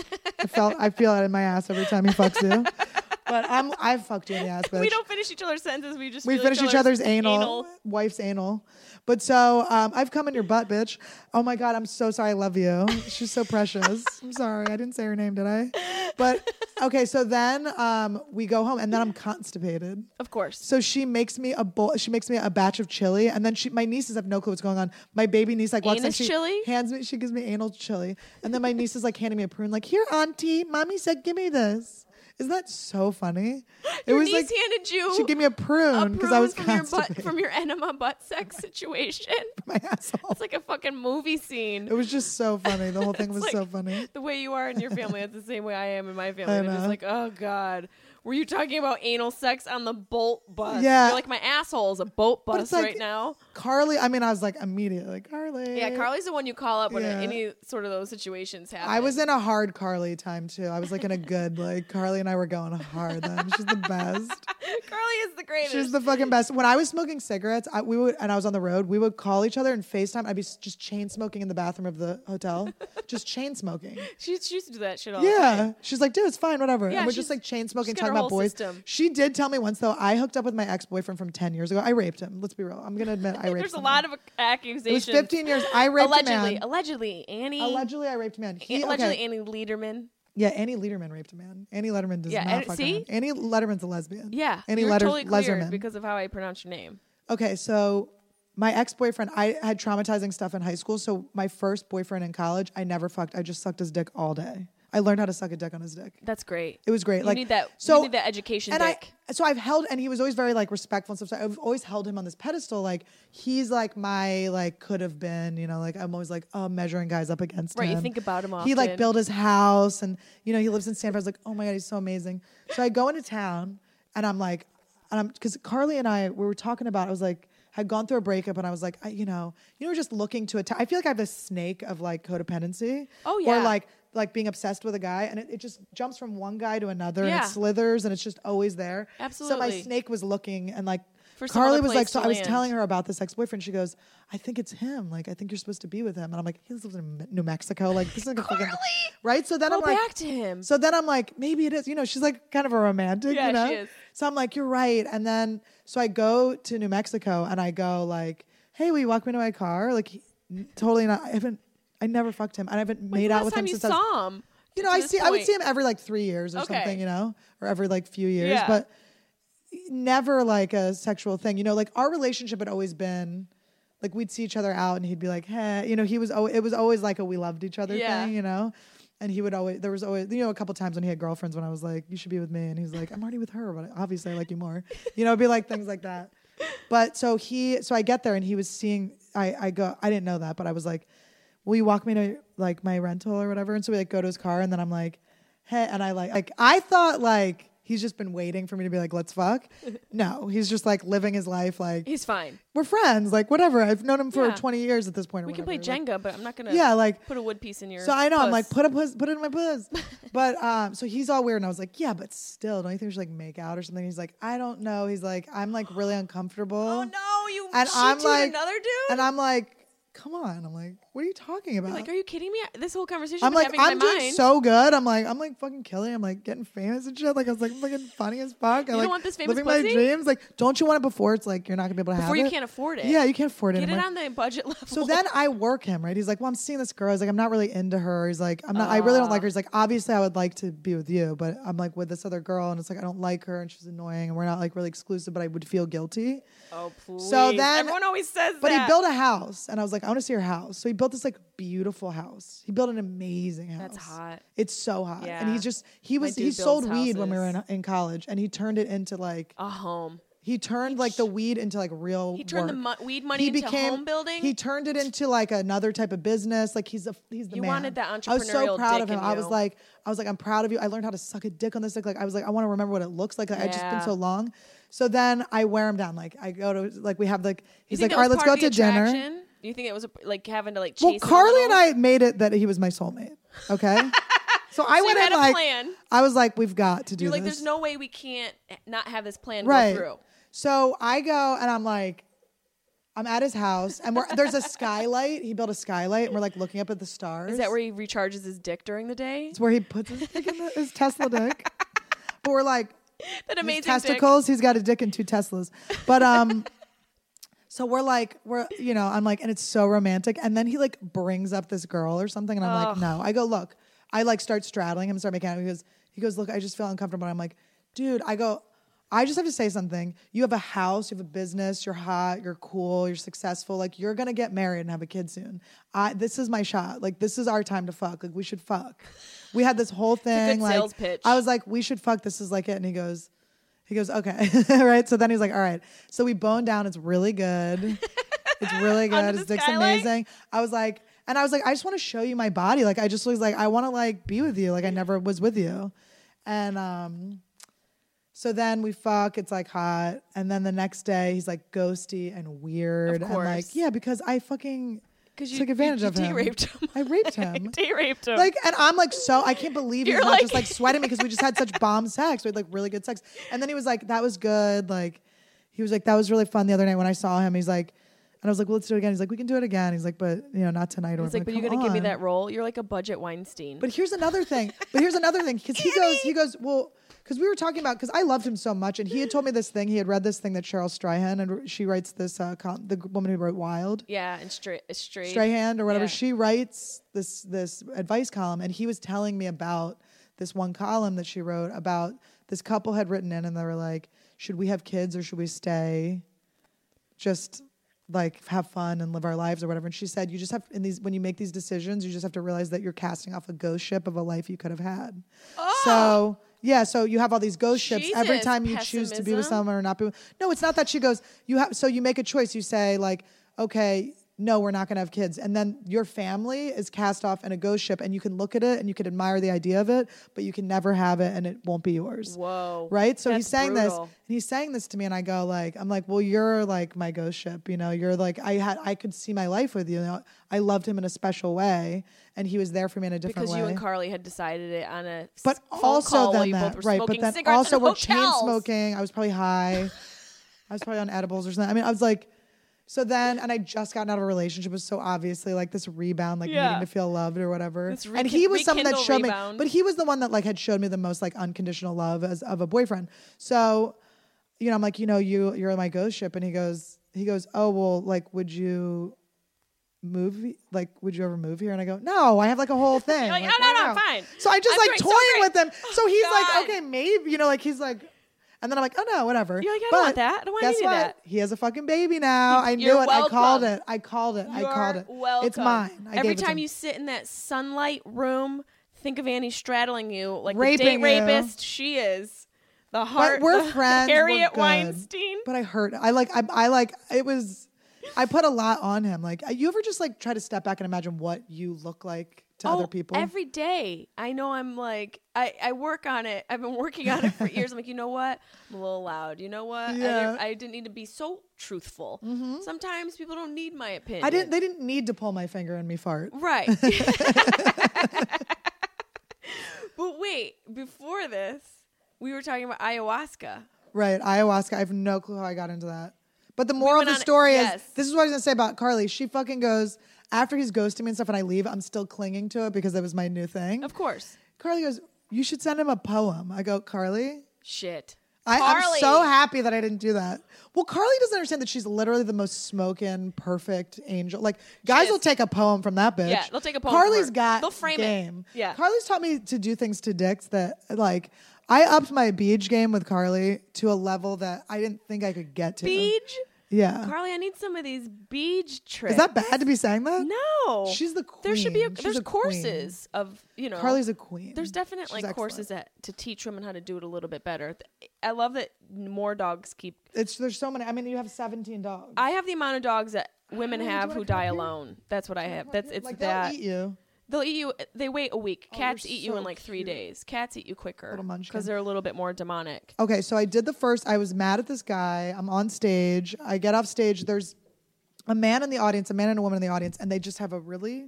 Speaker 2: I feel it in my ass every time he fucks you. But I've fucked you in the ass, bitch.
Speaker 1: We don't finish each other's sentences.
Speaker 2: We finish each other's anal. Wife's anal. But so I've come in your butt, bitch. Oh my God, I'm so sorry. I love you. She's so precious. I'm sorry. I didn't say her name, did I? But okay, so then we go home, and then I'm constipated.
Speaker 1: Of course.
Speaker 2: So she makes me a bowl. She makes me a batch of chili, and then my nieces have no clue what's going on. My baby niece like walks in, she
Speaker 1: chili?
Speaker 2: she gives me anal chili, and then my niece is like handing me a prune, like, here, auntie, mommy said, give me this. Isn't that so funny?
Speaker 1: Your niece like, handed you.
Speaker 2: She gave me a prune because I was
Speaker 1: constipated. From your enema butt sex situation.
Speaker 2: My asshole.
Speaker 1: It's like a fucking movie scene.
Speaker 2: It was just so funny. The whole thing was like so funny.
Speaker 1: The way you are in your family, it's the same way I am in my family. I'm just like, oh God. Were you talking about anal sex on the Bolt bus?
Speaker 2: Yeah.
Speaker 1: You're like, my asshole is a Bolt bus like, right now.
Speaker 2: Carly, I was like immediately like, Carly.
Speaker 1: Yeah, Carly's the one you call up when any sort of those situations happen.
Speaker 2: I was in a hard Carly time too. I was like in a good, like Carly and I were going hard then. She's the best.
Speaker 1: Carly is the greatest.
Speaker 2: She's the fucking best. When I was smoking cigarettes, I was on the road, we would call each other and FaceTime. I'd be just chain smoking in the bathroom of the hotel. Just chain smoking.
Speaker 1: She used to do that shit all the time.
Speaker 2: She's like, dude, it's fine, whatever.
Speaker 1: Yeah,
Speaker 2: and we're just like chain smoking, talking
Speaker 1: about
Speaker 2: boys.
Speaker 1: System.
Speaker 2: She did tell me once though, I hooked up with my ex-boyfriend from 10 years ago. I raped him. Let's be real. I'm gonna admit I raped him.
Speaker 1: There's a lot of accusations.
Speaker 2: It was 15 years. I raped a man.
Speaker 1: Allegedly, Annie.
Speaker 2: Allegedly, I raped a man.
Speaker 1: Allegedly, Annie Lederman.
Speaker 2: Yeah, Annie Lederman raped a man. Annie Lederman does not fuck a man. Annie Lederman's a lesbian.
Speaker 1: Yeah,
Speaker 2: Annie
Speaker 1: you're totally cleared
Speaker 2: Lederman.
Speaker 1: because of how I pronounce your name.
Speaker 2: Okay, so my ex-boyfriend, I had traumatizing stuff in high school. So my first boyfriend in college, I never fucked. I just sucked his dick all day. I learned how to suck a dick on his dick.
Speaker 1: That's great.
Speaker 2: It was great.
Speaker 1: You need that. You need that education dick.
Speaker 2: So I've held, and he was always very like respectful and stuff. So I've always held him on this pedestal. Like he's like my like could have been, you know, like I'm always like, oh, measuring guys up against him.
Speaker 1: Right. You think about him often.
Speaker 2: He like built his house, and you know he lives in Stanford. I was like, oh my god, he's so amazing. So I go into town, and I'm like, because Carly and I we were talking about. I was like. Had gone through a breakup and I was like, you know, we're just looking to attack. I feel like I have a snake of like codependency.
Speaker 1: Oh yeah.
Speaker 2: Or like being obsessed with a guy and it just jumps from one guy to another and it slithers and it's just always there.
Speaker 1: Absolutely.
Speaker 2: So my snake was looking and like
Speaker 1: for
Speaker 2: Carly was like, so I was telling her about this ex-boyfriend. She goes, I think it's him. Like, I think you're supposed to be with him. And I'm like, he lives in New Mexico. Like, this is like a fucking, right? So then
Speaker 1: Go
Speaker 2: I'm like,
Speaker 1: back to him.
Speaker 2: So then I'm like, maybe it is. You know, she's like kind of a romantic,
Speaker 1: yeah,
Speaker 2: you know?
Speaker 1: she is.
Speaker 2: So I'm like, you're right. And then, so I go to New Mexico and I go like, hey, will you walk me to my car? Like, totally not. I never fucked him. I haven't made out with him since
Speaker 1: I saw him.
Speaker 2: You know, I would see him every like 3 years or something, you know, or every like few years, but never like a sexual thing. You know, like our relationship had always been like we'd see each other out and he'd be like, hey, you know, it was always like a we loved each other thing, you know. And he would always, there was always, you know, a couple times when he had girlfriends when I was like, you should be with me. And he's like, I'm already with her, but obviously I like you more. You know, it'd be like things like that. But so I get there and he was seeing, I didn't know that, but I was like, will you walk me to like my rental or whatever? And so we like go to his car and then I'm like, hey, and I like I thought like, he's just been waiting for me to be like, let's fuck. No, he's just like living his life. Like
Speaker 1: he's fine.
Speaker 2: We're friends. Like whatever. I've known him for 20 years at this point. Or
Speaker 1: we
Speaker 2: whatever.
Speaker 1: Can play Jenga, but I'm not gonna put a wood piece in your.
Speaker 2: So I know
Speaker 1: puss.
Speaker 2: I'm like put it in my puss. But so he's all weird, and I was like, yeah, but still, don't you think we should like make out or something? He's like, I don't know. He's like, I'm like really uncomfortable.
Speaker 1: Oh no, you
Speaker 2: and I'm like
Speaker 1: another dude.
Speaker 2: And I'm like. Come on. I'm like, what are you talking about?
Speaker 1: You're like, are you kidding me? This whole conversation
Speaker 2: I'm like, I'm doing
Speaker 1: mind.
Speaker 2: so good. I'm like fucking killing. I'm like getting famous and shit. Like I was like fucking funny as fuck.
Speaker 1: You
Speaker 2: I
Speaker 1: don't
Speaker 2: like
Speaker 1: want this famous
Speaker 2: living
Speaker 1: pussy?
Speaker 2: my dreams. Like, don't you want it before it's like you're not gonna be able to have it?
Speaker 1: Before you can't afford it.
Speaker 2: Yeah, you can't afford it.
Speaker 1: Get it on the budget level.
Speaker 2: So then I work him, right? He's like, well, I'm seeing this girl. He's like, I'm not really into her. He's like, I really don't like her. He's like, obviously I would like to be with you, but I'm like with this other girl and it's like I don't like her and she's annoying and we're not like really exclusive, but I would feel guilty.
Speaker 1: Oh please.
Speaker 2: So then
Speaker 1: everyone always says that.
Speaker 2: But he built a house and I was like, I want to see your house. So he built this like beautiful house. He built an amazing house.
Speaker 1: That's hot.
Speaker 2: It's so hot.
Speaker 1: Yeah.
Speaker 2: And he sold weed when we were in college and he turned it into like
Speaker 1: a home.
Speaker 2: He turned like the weed into like real.
Speaker 1: He turned
Speaker 2: work.
Speaker 1: the weed money into home building.
Speaker 2: He turned it into like another type of business. Like he's the
Speaker 1: you
Speaker 2: man.
Speaker 1: Wanted that entrepreneurial.
Speaker 2: I was so proud of him.
Speaker 1: I
Speaker 2: was like, I'm proud of you. I learned how to suck a dick on this dick. Like I was like, I want to remember what it looks like. I've just been so long. So then I wear him down. Like I go to like we have like he's like, all right, let's go to dinner.
Speaker 1: Do you think it was like having to like chase?
Speaker 2: Well, Carly and I made it that he was my soulmate. Okay. So I went in like plan. I was like, we've got to do.
Speaker 1: You're like,
Speaker 2: this.
Speaker 1: there's no way we can't not have this plan
Speaker 2: go
Speaker 1: through.
Speaker 2: So I go and I'm like, I'm at his house and there's a skylight. He built a skylight and we're like looking up at the stars.
Speaker 1: Is that where he recharges his dick during the day?
Speaker 2: It's where he puts his dick in his Tesla dick. But we're like,
Speaker 1: that amazing
Speaker 2: testicles.
Speaker 1: Dick.
Speaker 2: He's got a dick and 2 Teslas. But so I'm like, and it's so romantic. And then he like brings up this girl or something, and I'm like, no. I go, look. I like start straddling him, start making out. He goes, look, I just feel uncomfortable. And I'm like, dude, I just have to say something. You have a house, you have a business, you're hot, you're cool, you're successful. Like, you're going to get married and have a kid soon. This is my shot. Like, this is our time to fuck. Like, we should fuck. We had this whole thing.
Speaker 1: It's a good sales pitch.
Speaker 2: I was like, we should fuck. This is like it. And he goes, okay. Right? So then he's like, all right. So we bone down. It's really good. It's really good. His dick's amazing. I was like, I just want to show you my body. Like, I just was like, I want to like be with you. Like, I never was with you. And, so then we fuck, it's like hot. And then the next day he's like ghosty and weird.
Speaker 1: Of course.
Speaker 2: And like, yeah, because I fucking took advantage of him.
Speaker 1: Raped him.
Speaker 2: I raped him.
Speaker 1: Raped him.
Speaker 2: Like, and I'm like, I can't believe he's not just like sweating me because we just had such bomb sex. We had like really good sex. And then he was like, that was good. Like, he was like, that was really fun the other night when I saw him. He's like, and I was like, well, let's do it again. He's like, we can do it again. He's like, but not tonight.
Speaker 1: He's like, but you're going to give me that role? You're like a budget Weinstein.
Speaker 2: But here's another thing. Because he goes, well, because we were talking about, because I loved him so much, and he had told me this thing. He had read this thing that Cheryl Strahan, and she writes this, the woman who wrote Wild.
Speaker 1: Yeah, and
Speaker 2: Strahan or whatever.
Speaker 1: Yeah.
Speaker 2: She writes this advice column, and he was telling me about this one column that she wrote about this couple had written in, and they were like, should we have kids or should we stay just like have fun and live our lives or whatever. And she said, you just have when you make these decisions, you just have to realize that you're casting off a ghost ship of a life you could have had.
Speaker 1: Oh.
Speaker 2: So yeah, so you have all these ghost ships every time you
Speaker 1: pessimism.
Speaker 2: choose to be with someone or not be with. No, it's not that. She goes, so you make a choice. You say like, okay, no, we're not going to have kids. And then your family is cast off in a ghost ship, and you can look at it and you can admire the idea of it, but you can never have it and it won't be yours.
Speaker 1: Whoa.
Speaker 2: Right? So he's saying
Speaker 1: brutal.
Speaker 2: this, and he's saying this to me, and I go like, I'm like, well, you're like my ghost ship, you know, you're like, I could see my life with you. You know, I loved him in a special way, and he was there for me in a different way.
Speaker 1: Because you and Carly had decided it on a
Speaker 2: but
Speaker 1: phone
Speaker 2: also
Speaker 1: call
Speaker 2: then
Speaker 1: while you
Speaker 2: that,
Speaker 1: both were
Speaker 2: right?
Speaker 1: smoking
Speaker 2: But then
Speaker 1: cigarettes
Speaker 2: also
Speaker 1: in
Speaker 2: we're chain
Speaker 1: hotels.
Speaker 2: smoking. I was probably high. I was probably on edibles or something. I mean, I was like, so then, and I just gotten out of a relationship. It was so obviously like this rebound, like needing to feel loved or whatever. And he was someone that showed me, but he was the one that like had showed me the most like unconditional love as of a boyfriend. So, you know, I'm like, you know, you're my ghost ship. And he goes, oh, well, like, would you ever move here? And I go, no, I have like a whole thing.
Speaker 1: You're like,
Speaker 2: like,
Speaker 1: no, I'm fine.
Speaker 2: So I just
Speaker 1: I'm
Speaker 2: like
Speaker 1: doing
Speaker 2: toying
Speaker 1: so
Speaker 2: with him. So he's
Speaker 1: God.
Speaker 2: like, okay, maybe, you know, like he's like, and then I'm like, oh no, whatever.
Speaker 1: You're like, I don't want that. I don't want
Speaker 2: guess
Speaker 1: any of
Speaker 2: what?
Speaker 1: that.
Speaker 2: He has a fucking baby now. I knew
Speaker 1: You're
Speaker 2: it.
Speaker 1: welcome.
Speaker 2: I called it. I called it.
Speaker 1: Welcome.
Speaker 2: It's mine.
Speaker 1: Every time you sit in that sunlight room, think of Annie straddling you like
Speaker 2: Raping
Speaker 1: the date
Speaker 2: you.
Speaker 1: rapist she is. The heart.
Speaker 2: But we're friends.
Speaker 1: Harriet
Speaker 2: we're good.
Speaker 1: Weinstein.
Speaker 2: But I hurt. I like it was. I put a lot on him. Like, you ever just like try to step back and imagine what you look like to other people?
Speaker 1: Every day. I know I'm like, I work on it. I've been working on it for years. I'm like, you know what? I'm a little loud. You know what?
Speaker 2: Yeah.
Speaker 1: I didn't need to be so truthful. Mm-hmm. Sometimes people don't need my opinion.
Speaker 2: They didn't need to pull my finger and me fart.
Speaker 1: Right. But wait, before this, we were talking about ayahuasca.
Speaker 2: Right. Ayahuasca. I have no clue how I got into that. But the moral of the story is, this is what I was going to say about Carly. She fucking goes, after he's ghosting me and stuff and I leave, I'm still clinging to it because that was my new thing.
Speaker 1: Of course.
Speaker 2: Carly goes, you should send him a poem. I go, Carly?
Speaker 1: Shit.
Speaker 2: I'm so happy that I didn't do that. Well, Carly doesn't understand that she's literally the most smoking, perfect angel. Like, guys will take a poem from that bitch.
Speaker 1: Yeah, they'll take a poem
Speaker 2: Carly's
Speaker 1: from her.
Speaker 2: got
Speaker 1: They'll frame
Speaker 2: game.
Speaker 1: it. Yeah.
Speaker 2: Carly's taught me to do things to dicks that, like, I upped my beach game with Carly to a level that I didn't think I could get to.
Speaker 1: Beach?
Speaker 2: Yeah.
Speaker 1: Carly, I need some of these beach tricks.
Speaker 2: Is that bad to be saying that?
Speaker 1: No.
Speaker 2: She's the queen.
Speaker 1: There should be
Speaker 2: There's
Speaker 1: courses of, you know.
Speaker 2: Carly's a queen.
Speaker 1: There's definitely like courses to teach women how to do it a little bit better. I love that more dogs keep.
Speaker 2: There's so many. I mean, you have 17 dogs.
Speaker 1: I have the amount of dogs that women have who die alone. That's what I have. It's
Speaker 2: like
Speaker 1: that.
Speaker 2: They'll eat you.
Speaker 1: They'll eat you. They wait a week.
Speaker 2: Oh,
Speaker 1: Cats eat you
Speaker 2: so
Speaker 1: in like 3 days. Cats eat you quicker because they're a little bit more demonic.
Speaker 2: Okay, so I did the first. I was mad at this guy. I'm on stage. I get off stage. There's a man in the audience, a man and a woman in the audience, and they just have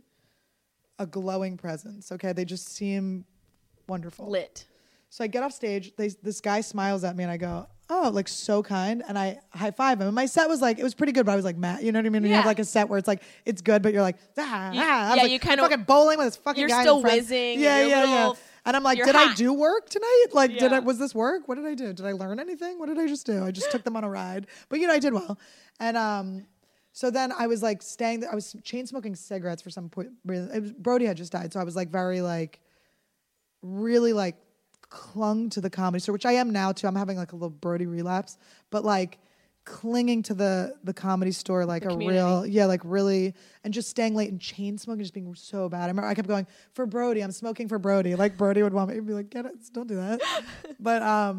Speaker 2: a glowing presence. Okay, they just seem wonderful.
Speaker 1: Lit.
Speaker 2: So I get off stage. This guy smiles at me, and I go, "Oh, like so kind," and I high five him. And my set was like, it was pretty good, but I was like mad. You know what I mean?
Speaker 1: Yeah.
Speaker 2: You have like a set where it's like it's good, but you're like,
Speaker 1: you kind of
Speaker 2: fucking bowling with this fucking
Speaker 1: you're
Speaker 2: guy.
Speaker 1: still
Speaker 2: in front.
Speaker 1: whizzing.
Speaker 2: Yeah. And I'm like, did
Speaker 1: hot.
Speaker 2: I do work tonight? Like,
Speaker 1: Yeah.
Speaker 2: was this work? What did I do? Did I learn anything? What did I just do? I just took them on a ride, but you know, I did well. And so then I was like staying there. I was chain smoking cigarettes for some point. Brody had just died, so I was like very like, really like clung to the Comedy Store, which I am now too. I'm having like a little Brody relapse, but like clinging to the Comedy Store like a real, like really, and just staying late and chain smoking, just being so bad. I remember I kept going, for Brody, I'm smoking for Brody. Like Brody would want me to be like, get it, don't do that. But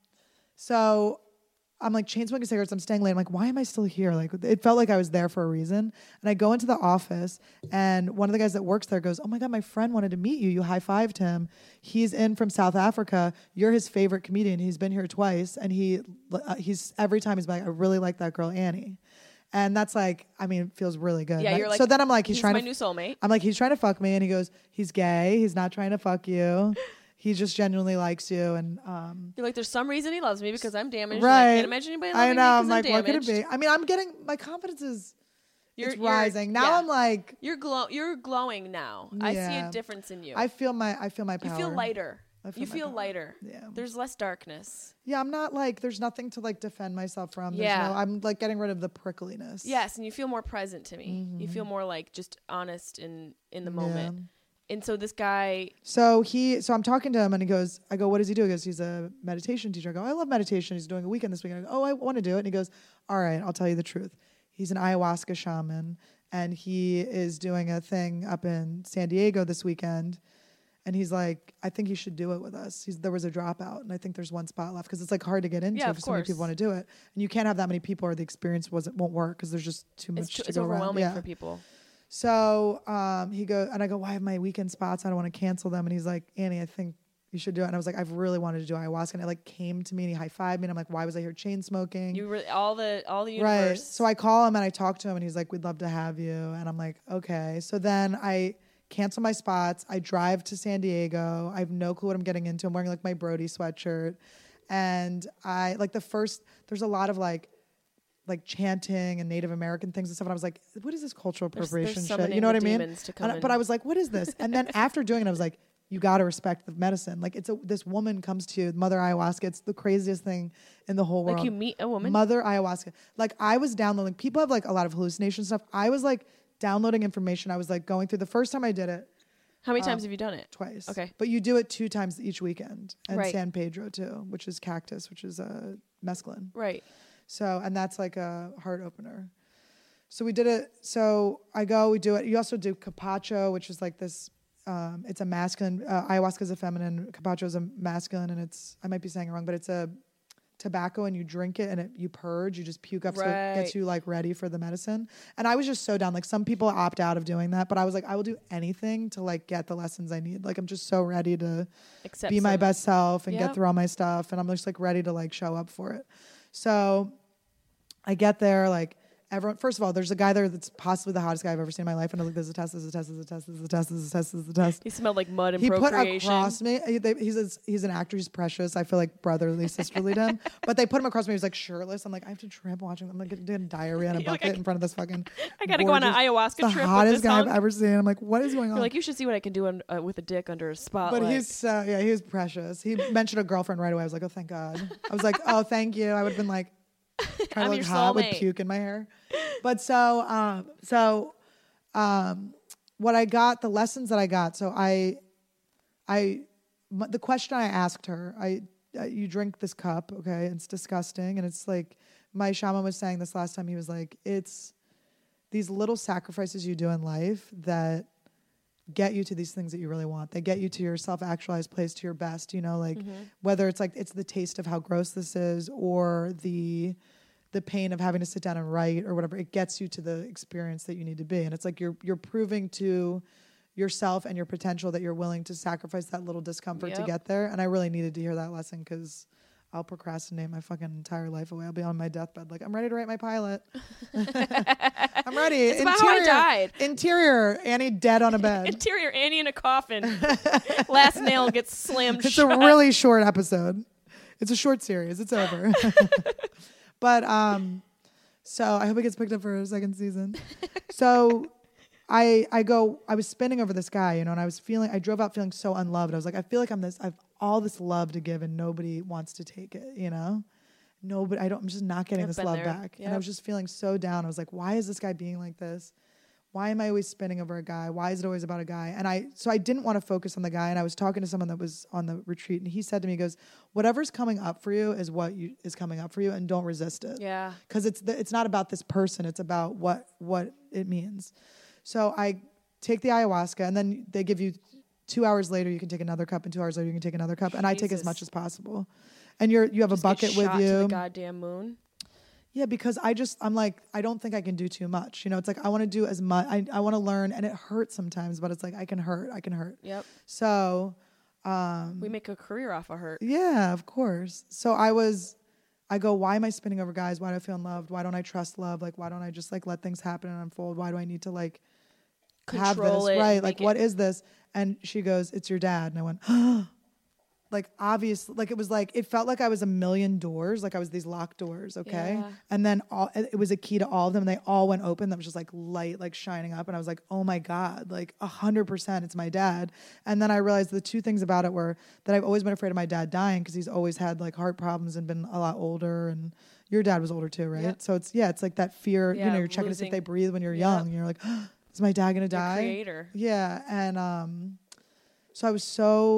Speaker 2: so I'm like chain smoking cigarettes. I'm staying late. I'm like, why am I still here? Like, it felt like I was there for a reason. And I go into the office, and one of the guys that works there goes, "Oh my God, my friend wanted to meet you. You high-fived him. He's in from South Africa. You're his favorite comedian. He's been here twice, and he's every time he's like, I really like that girl Annie." And that's like, I mean, it feels really good.
Speaker 1: Yeah,
Speaker 2: right?
Speaker 1: you're like,
Speaker 2: so then I'm like, he's trying
Speaker 1: my
Speaker 2: to
Speaker 1: new soulmate.
Speaker 2: I'm like, he's trying to fuck me, and he goes, he's gay. He's not trying to fuck you. He just genuinely likes you, and
Speaker 1: you're like, there's some reason he loves me because I'm damaged.
Speaker 2: Right?
Speaker 1: I can't imagine anybody loving
Speaker 2: I know.
Speaker 1: me
Speaker 2: I'm like,
Speaker 1: I'm
Speaker 2: what could it be? I mean, I'm getting my confidence is it's rising. Now I'm like,
Speaker 1: you're glowing now.
Speaker 2: Yeah.
Speaker 1: I see a difference in you.
Speaker 2: I feel my power.
Speaker 1: You feel lighter.
Speaker 2: You
Speaker 1: feel lighter.
Speaker 2: Yeah.
Speaker 1: There's less darkness.
Speaker 2: Yeah, I'm not like, there's nothing to like defend myself from. I'm like getting rid of the prickliness.
Speaker 1: Yes, and you feel more present to me. You feel more like just honest in the moment. And so this guy.
Speaker 2: So I'm talking to him, and I go, what does he do? He goes, he's a meditation teacher. I go, I love meditation. He's doing a weekend this weekend. I go, oh, I want to do it. And he goes, all right, I'll tell you the truth. he's an ayahuasca shaman, and he is doing a thing up in San Diego this weekend. And he's like, I think you should do it with us. There was a dropout, and I think there's one spot left because it's like hard to get into if so many people want to do it. And you can't have that many people, or the experience won't work because there's just too much to go around. It's
Speaker 1: overwhelming for people.
Speaker 2: So he goes, and I go, well, I have my weekend spots. I don't want to cancel them. And he's like, Annie, I think you should do it. And I was like, I've really wanted to do ayahuasca. And it like came to me, and he high-fived me. And I'm like, why was I here chain smoking?
Speaker 1: You really, all the universe.
Speaker 2: Right. So I call him and I talk to him, and he's like, we'd love to have you. And I'm like, okay. So then I cancel my spots. I drive to San Diego. I have no clue what I'm getting into. I'm wearing like my Brody sweatshirt. And I like there's a lot of like chanting and Native American things and stuff. And I was like, what is this cultural appropriation shit? You know what I mean? But I was like, what is this? And then after doing it, I was like, you got to respect the medicine. Like this woman comes to you, Mother Ayahuasca. It's the craziest thing in the whole world.
Speaker 1: Like you meet a woman?
Speaker 2: Mother Ayahuasca. Like I was downloading, people have like a lot of hallucination stuff. I was like downloading information. I was like going through the first time I did it.
Speaker 1: How many times have you done it?
Speaker 2: Twice.
Speaker 1: Okay.
Speaker 2: But you do it 2 times each weekend. And
Speaker 1: right.
Speaker 2: San Pedro too, which is cactus, which is mescaline.
Speaker 1: Right.
Speaker 2: So, and that's like a heart opener. So we did it. So I go, we do it. You also do capacho, which is like this, it's a masculine, ayahuasca is a feminine, capacho is a masculine, and I might be saying it wrong, but it's a tobacco, and you drink it and you purge, you just puke up, so it gets you like ready for the medicine. And I was just so down. Like some people opt out of doing that, but I was like, I will do anything to like get the lessons I need. Like I'm just so ready to be my best self and get through all my stuff. And I'm just like ready to like show up for it. So I get there, like everyone, first of all, there's a guy there that's possibly the hottest guy I've ever seen in my life. And I was like, there's a test, there's a test, there's a test, there's a test, there's a test, there's a test.
Speaker 1: He smelled like mud and
Speaker 2: procreation.
Speaker 1: He
Speaker 2: put across me, he's an actor, he's precious. I feel like brotherly, sisterly to him. But they put him across me, he was like shirtless. I'm like, I have to trip watching him. I'm like doing diarrhea in a bucket in front of this fucking
Speaker 1: I gotta go on an ayahuasca trip.
Speaker 2: The hottest guy I've ever seen. I'm like, what is going on?
Speaker 1: You're like, you should see what I can do with a dick under a spotlight.
Speaker 2: But he was precious. He mentioned a girlfriend right away. I was like, oh, thank God. I was like, oh, thank you. I would have been like, kind of look hot with puke in my hair. But so what I got, the lessons that I got, so the question I asked her, you drink this cup, okay, it's disgusting, and it's like, my shaman was saying this last time, he was like, it's these little sacrifices you do in life that get you to these things that you really want. They get you to your self-actualized place, to your best, you know, like whether it's like, it's the taste of how gross this is, or the pain of having to sit down and write or whatever. It gets you to the experience that you need to be. And it's like, you're proving to yourself and your potential that you're willing to sacrifice that little discomfort to get there. And I really needed to hear that lesson, because I'll procrastinate my fucking entire life away. I'll be on my deathbed like, I'm ready to write my pilot. I'm ready.
Speaker 1: It's about how I died.
Speaker 2: Interior, Annie dead on a bed.
Speaker 1: Interior, Annie in a coffin. Last nail gets slammed
Speaker 2: It's
Speaker 1: shut.
Speaker 2: a really short episode. It's a short series. It's over. But so I hope it gets picked up for a second season. So I was spinning over this guy, you know, and I drove out feeling so unloved. I was like, I feel like I've all this love to give and nobody wants to take it, you know? I'm just not getting this love back. Yep. And I was just feeling so down. I was like, why is this guy being like this? Why am I always spinning over a guy? Why is it always about a guy? And I didn't want to focus on the guy. And I was talking to someone that was on the retreat, and he said to me, he goes, whatever's coming up for you is what is coming up for you, and don't resist it.
Speaker 1: Yeah.
Speaker 2: Because it's not about this person. It's about what it means. So I take the ayahuasca, and then they give you 2 hours later, you can take another cup, and 2 hours later, you can take another cup. And I take as much as possible. And you have just a bucket with you.
Speaker 1: To the goddamn moon.
Speaker 2: Yeah, because I'm like, I don't think I can do too much. You know, it's like, I want to do as much. I want to learn, and it hurts sometimes, but it's like, I can hurt.
Speaker 1: Yep.
Speaker 2: So.
Speaker 1: We make a career off of hurt.
Speaker 2: Yeah, of course. So I go, why am I spinning over guys? Why do I feel unloved? Why don't I trust love? Like, why don't I just like let things happen and unfold? Why do I need to like have this? Right. Like, what is this? And she goes, it's your dad. And I went, like, obviously, like, it was like, it felt like I was a million doors, like I was these locked doors, okay? Yeah. And then it was a key to all of them, and they all went open. That was just like light, like shining up. And I was like, oh my God, like 100% it's my dad. And then I realized the two things about it were that I've always been afraid of my dad dying, because he's always had like heart problems and been a lot older. And your dad was older too, right? Yep. So it's like that fear, you know, you're checking to see if they breathe when you're young. And you're like, is my dad going to die?
Speaker 1: Creator.
Speaker 2: Yeah. And so I was so...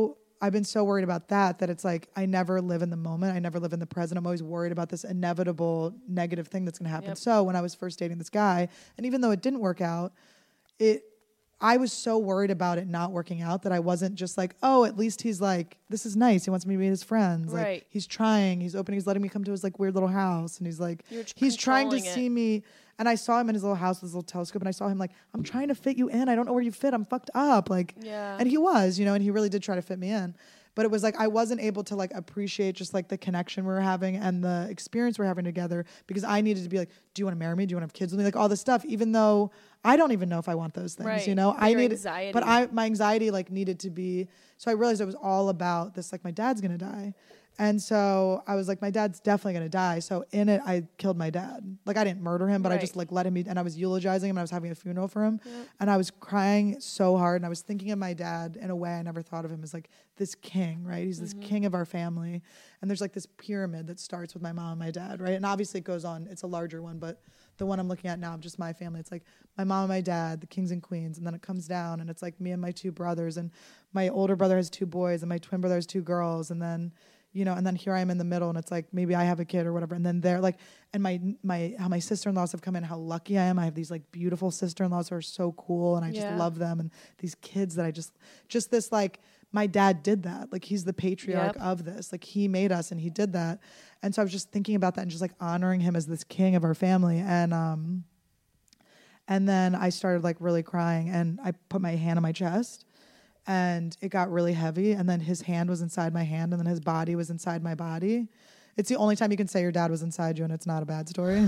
Speaker 2: I've been so worried about that it's like I never live in the moment. I never live in the present. I'm always worried about this inevitable negative thing that's going to happen.
Speaker 1: Yep.
Speaker 2: So when I was first dating this guy, and even though it didn't work out, I was so worried about it not working out that I wasn't just like, oh, at least he's like, this is nice. He wants me to meet his friends.
Speaker 1: Right.
Speaker 2: Like, he's trying. He's opening. He's letting me come to his like weird little house. And he's like, he's trying to see me. And I saw him in his little house with his little telescope. And I saw him like, I'm trying to fit you in. I don't know where you fit. I'm fucked up. Like,
Speaker 1: yeah.
Speaker 2: And he was, you know, and he really did try to fit me in. But it was like I wasn't able to like appreciate just like the connection we were having and the experience we're having together because I needed to be like, do you want to marry me? Do you want to have kids with me? Like all this stuff, even though I don't even know if I want those things,
Speaker 1: right.
Speaker 2: you know?
Speaker 1: But
Speaker 2: my anxiety like needed to be, so I realized it was all about this, like my dad's going to die. And so I was like, my dad's definitely going to die. So in it, I killed my dad. Like I didn't murder him, but I just like let him be. And I was eulogizing him and I was having a funeral for him. Yep. And I was crying so hard. And I was thinking of my dad in a way I never thought of him as like this king, right? He's this king of our family. And there's like this pyramid that starts with my mom and my dad, right? And obviously it goes on. It's a larger one, but the one I'm looking at now, just my family, it's like my mom and my dad, the kings and queens. And then it comes down and it's like me and my two brothers. And my older brother has 2 boys and my twin brother has 2 girls. And then, you know, and then here I am in the middle and it's like, maybe I have a kid or whatever. And then they're like, and how my sister-in-laws have come in, how lucky I am. I have these like beautiful sister-in-laws who are so cool. And I just love them. And these kids that I just this like, my dad did that. Like he's the patriarch of this. Like he made us and he did that. And so I was just thinking about that and just like honoring him as this king of our family. And then I started like really crying and I put my hand on my chest. And it got really heavy. And then his hand was inside my hand. And then his body was inside my body. It's the only time you can say your dad was inside you and it's not a bad story.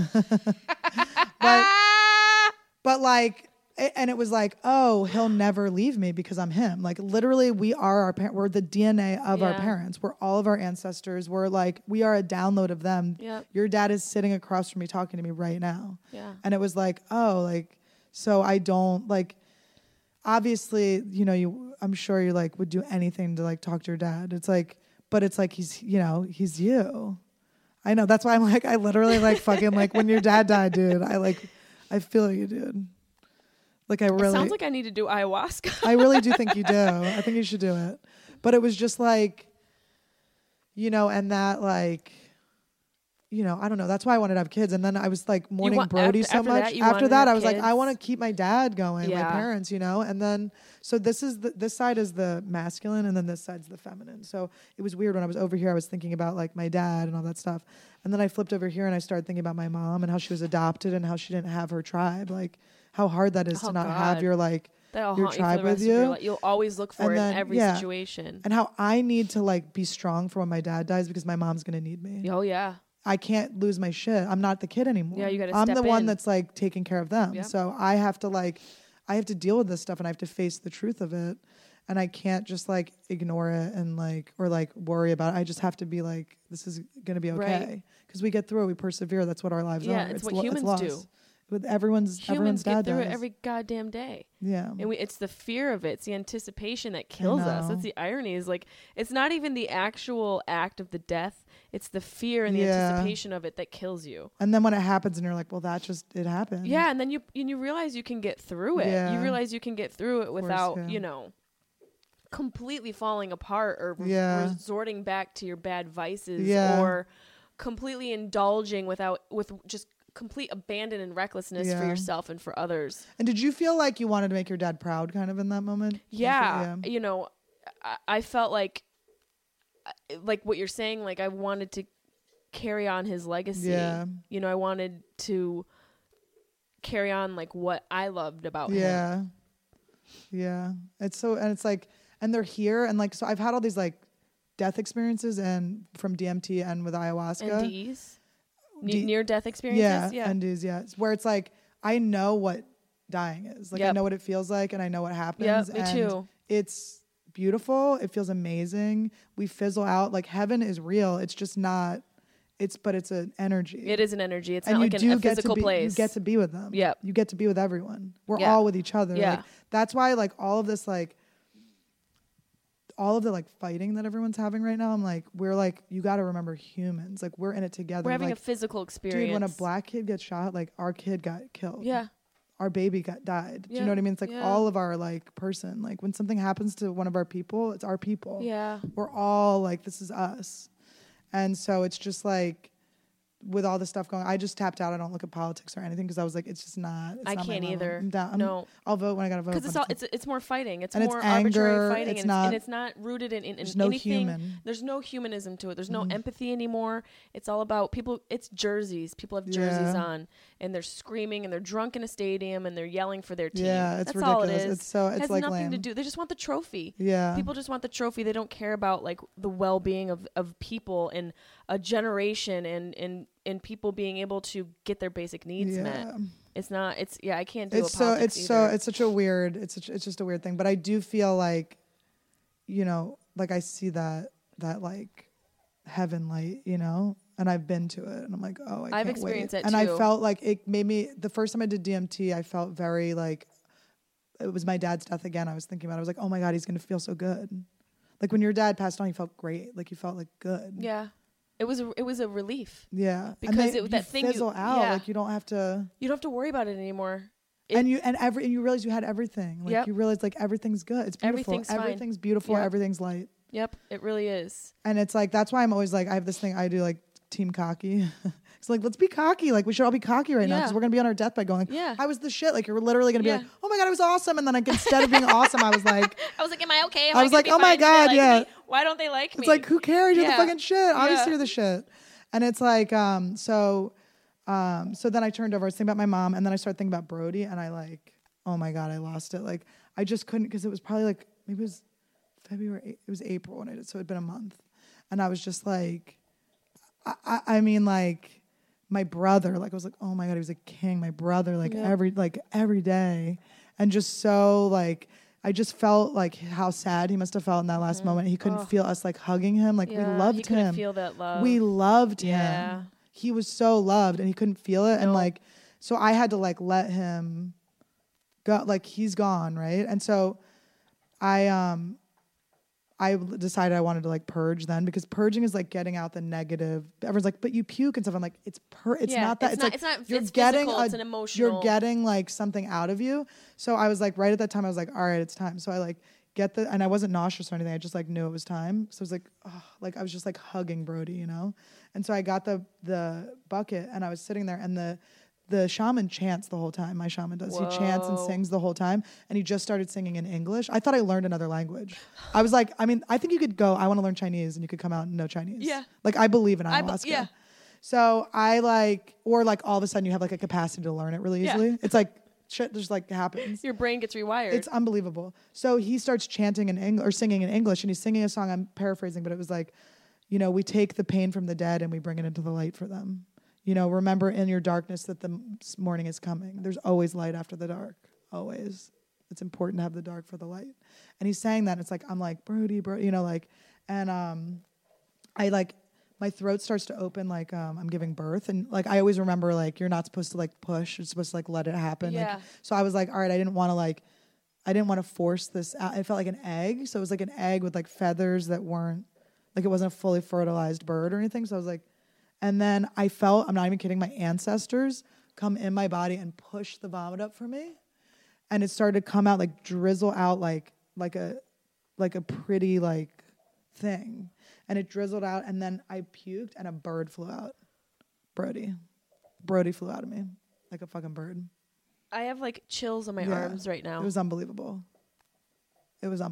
Speaker 2: but like, and it was like, oh, he'll never leave me because I'm him. Like literally we are our parents. We're the DNA of our parents. We're all of our ancestors. We're like, we are a download of them.
Speaker 1: Yep.
Speaker 2: Your dad is sitting across from me talking to me right now.
Speaker 1: Yeah.
Speaker 2: And it was like, oh, like, so I don't like, obviously, you know, I'm sure you like would do anything to like talk to your dad. It's like, but it's like he's, you know, he's you. I know. That's why I'm like, I literally like fucking like when your dad died, dude. I feel you, dude. Like I really.
Speaker 1: It sounds like I need to do ayahuasca.
Speaker 2: I really do think you do. I think you should do it. But it was just like, you know, and that like, you know, I don't know. That's why I wanted to have kids. And then I was like mourning Brody so much. After that, I was like, I want to keep my dad going, my parents, you know? And then, so this side is the masculine and then this side's the feminine. So it was weird when I was over here, I was thinking about like my dad and all that stuff. And then I flipped over here and I started thinking about my mom and how she was adopted and how she didn't have her tribe. Like how hard that is to not have your like, your tribe with you.
Speaker 1: You'll always look for it in every situation.
Speaker 2: And how I need to like be strong for when my dad dies because my mom's going to need me.
Speaker 1: Oh yeah.
Speaker 2: I can't lose my shit. I'm not the kid anymore.
Speaker 1: Yeah, you got to
Speaker 2: I'm
Speaker 1: step
Speaker 2: the one
Speaker 1: in.
Speaker 2: that's like taking care of them.
Speaker 1: Yep.
Speaker 2: So I have to deal with this stuff and I have to face the truth of it. And I can't just like ignore it and like, or like worry about it. I just have to be like, this is going to be okay. Because we get through it. We persevere. That's what our lives are.
Speaker 1: Yeah, it's what humans do.
Speaker 2: With everyone's dad
Speaker 1: get through
Speaker 2: dies.
Speaker 1: it every goddamn day.
Speaker 2: Yeah.
Speaker 1: And it's the fear of it. It's the anticipation that kills us. That's the irony is like, it's not even the actual act of the death. It's the fear and the anticipation of it that kills you.
Speaker 2: And then when it happens and you're like, well, it happened.
Speaker 1: Yeah. And then you realize you can get through it. Yeah. You realize you can get through it without, you know, completely falling apart or resorting back to your bad vices or completely indulging with just complete abandon and recklessness for yourself and for others.
Speaker 2: And did you feel like you wanted to make your dad proud kind of in that moment?
Speaker 1: Yeah. You know, I felt like what you're saying, like I wanted to carry on his legacy. Yeah. You know, I wanted to carry on like what I loved about him.
Speaker 2: Yeah. It's so, and it's like, and they're here. And like, so I've had all these like death experiences and from DMT and with ayahuasca.
Speaker 1: NDEs? Near-death experiences?
Speaker 2: Yeah, NDEs, yeah. Where it's like, I know what dying is. Like, I know what it feels like and I know what happens.
Speaker 1: Yeah, me too.
Speaker 2: It's beautiful. It feels amazing. We fizzle out. Like, heaven is real. It's just not, but it's an energy.
Speaker 1: It is an energy. It's not like a physical place.
Speaker 2: You get to be with them.
Speaker 1: Yeah.
Speaker 2: You get to be with everyone. We're all with each other.
Speaker 1: Yeah.
Speaker 2: Like, that's why, like, all of this, like, all of the like fighting that everyone's having right now, I'm like, we're like, you got to remember humans. Like we're in it together.
Speaker 1: We're having
Speaker 2: like,
Speaker 1: a physical experience.
Speaker 2: Dude, when a black kid gets shot, like our kid got killed.
Speaker 1: Yeah.
Speaker 2: our baby died. Do you know what I mean? It's like all of our like person. Like when something happens to one of our people, it's our people.
Speaker 1: Yeah.
Speaker 2: We're all like, this is us. And so it's just like, with all the stuff going, I just tapped out. I don't look at politics or anything because I was like, it's just not. It's
Speaker 1: I
Speaker 2: not
Speaker 1: can't
Speaker 2: my
Speaker 1: either.
Speaker 2: I'm down.
Speaker 1: No,
Speaker 2: I'll vote when I gotta vote.
Speaker 1: Because it's more fighting. It's
Speaker 2: and
Speaker 1: more
Speaker 2: it's anger,
Speaker 1: arbitrary fighting,
Speaker 2: and
Speaker 1: it's not rooted in
Speaker 2: there's
Speaker 1: anything.
Speaker 2: No human.
Speaker 1: There's no humanism to it. There's no empathy anymore. It's all about people. It's jerseys. People have jerseys on, and they're screaming, and they're drunk in a stadium, and they're yelling for their team.
Speaker 2: Yeah, it's
Speaker 1: That's
Speaker 2: ridiculous.
Speaker 1: all it is.
Speaker 2: It's so. It's
Speaker 1: it has
Speaker 2: like
Speaker 1: nothing
Speaker 2: lame.
Speaker 1: to do. They just want the trophy.
Speaker 2: Yeah.
Speaker 1: People just want the trophy. They don't care about like the well-being of people and a generation and people being able to get their basic needs met. It's not. It's I can't do. It's
Speaker 2: such a weird. It's just a weird thing. But I do feel like, you know, like I see that like heaven light, you know, and I've been to it, and I'm like, oh, I've
Speaker 1: experienced it
Speaker 2: and
Speaker 1: too.
Speaker 2: I felt like it made me. The first time I did DMT, I felt very like it was my dad's death again. I was thinking about it. I was like, oh my God, he's gonna feel so good. Like when your dad passed on, you felt great. Like you felt like good.
Speaker 1: Yeah. It was a relief.
Speaker 2: Yeah,
Speaker 1: because
Speaker 2: that thing fizzle out. Yeah. Like you don't have to
Speaker 1: worry about it anymore.
Speaker 2: And you realize you had everything. Like you realize like everything's good. It's beautiful. Everything's beautiful. Yep. Everything's light.
Speaker 1: Yep, it really is.
Speaker 2: And it's like that's why I'm always like I have this thing I do like team cocky. It's like let's be cocky. Like we should all be cocky right now because we're gonna be on our deathbed going. I was the shit. Like you're literally gonna be like, oh my God, it was awesome. And then like instead of being awesome, I was like,
Speaker 1: am I okay?
Speaker 2: I was like, oh my God,
Speaker 1: like me? Why don't they like me?
Speaker 2: It's like who cares? You're the fucking shit. Obviously you're the shit. And it's like so then I turned over. I was thinking about my mom, and then I started thinking about Brody, and I like, oh my God, I lost it. Like I just couldn't because it was probably like maybe it was February. It was April when I did, so it'd been a month, and I was just like, I mean like. My brother, like I was like, oh my God, he was a king. My brother, like every day, and just so like I just felt like how sad he must have felt in that last moment. He couldn't feel us like hugging him, like we loved him. He couldn't
Speaker 1: feel that love.
Speaker 2: We loved him. He was so loved, and he couldn't feel it, and like so I had to like let him go. Like he's gone, right? And so I decided I wanted to like purge then because purging is like getting out the negative. Everyone's like, but you puke and stuff. I'm like, it's not that. It's not
Speaker 1: you're getting physical, it's an emotional.
Speaker 2: You're getting like something out of you. So I was like, right at that time, I was like, all right, it's time. So I like and I wasn't nauseous or anything. I just like knew it was time. So I was like, oh, like I was just like hugging Brody, you know? And so I got the bucket and I was sitting there and the shaman chants the whole time. My shaman does. Whoa. He chants and sings the whole time. And he just started singing in English. I thought I learned another language. I was like, I mean, I think you could go, I want to learn Chinese, and you could come out and know Chinese. Yeah. Like, I believe in ayahuasca. So I like, or like all of a sudden you have like a capacity to learn it really easily. Yeah. It's like, shit just like happens.
Speaker 1: Your brain gets rewired.
Speaker 2: It's unbelievable. So he starts chanting in English, or singing in English, and he's singing a song, I'm paraphrasing, but it was like, you know, we take the pain from the dead and we bring it into the light for them. You know, remember in your darkness that the morning is coming. There's always light after the dark. Always. It's important to have the dark for the light. And he's saying that. And it's like, I'm like, Brody, you know, like, and I like, my throat starts to open like I'm giving birth. And like, I always remember like, you're not supposed to like push. You're supposed to like let it happen. Yeah. Like, so I was like, all right, I didn't want to force this out. It felt like an egg. So it was like an egg with like feathers that weren't, like it wasn't a fully fertilized bird or anything. So I was like, and then I felt, I'm not even kidding, my ancestors come in my body and push the vomit up for me. And it started to come out, like drizzle out like a pretty like thing. And it drizzled out, and then I puked and a bird flew out. Brody flew out of me like a fucking bird.
Speaker 1: I have like chills on my arms right now.
Speaker 2: It was unbelievable. It was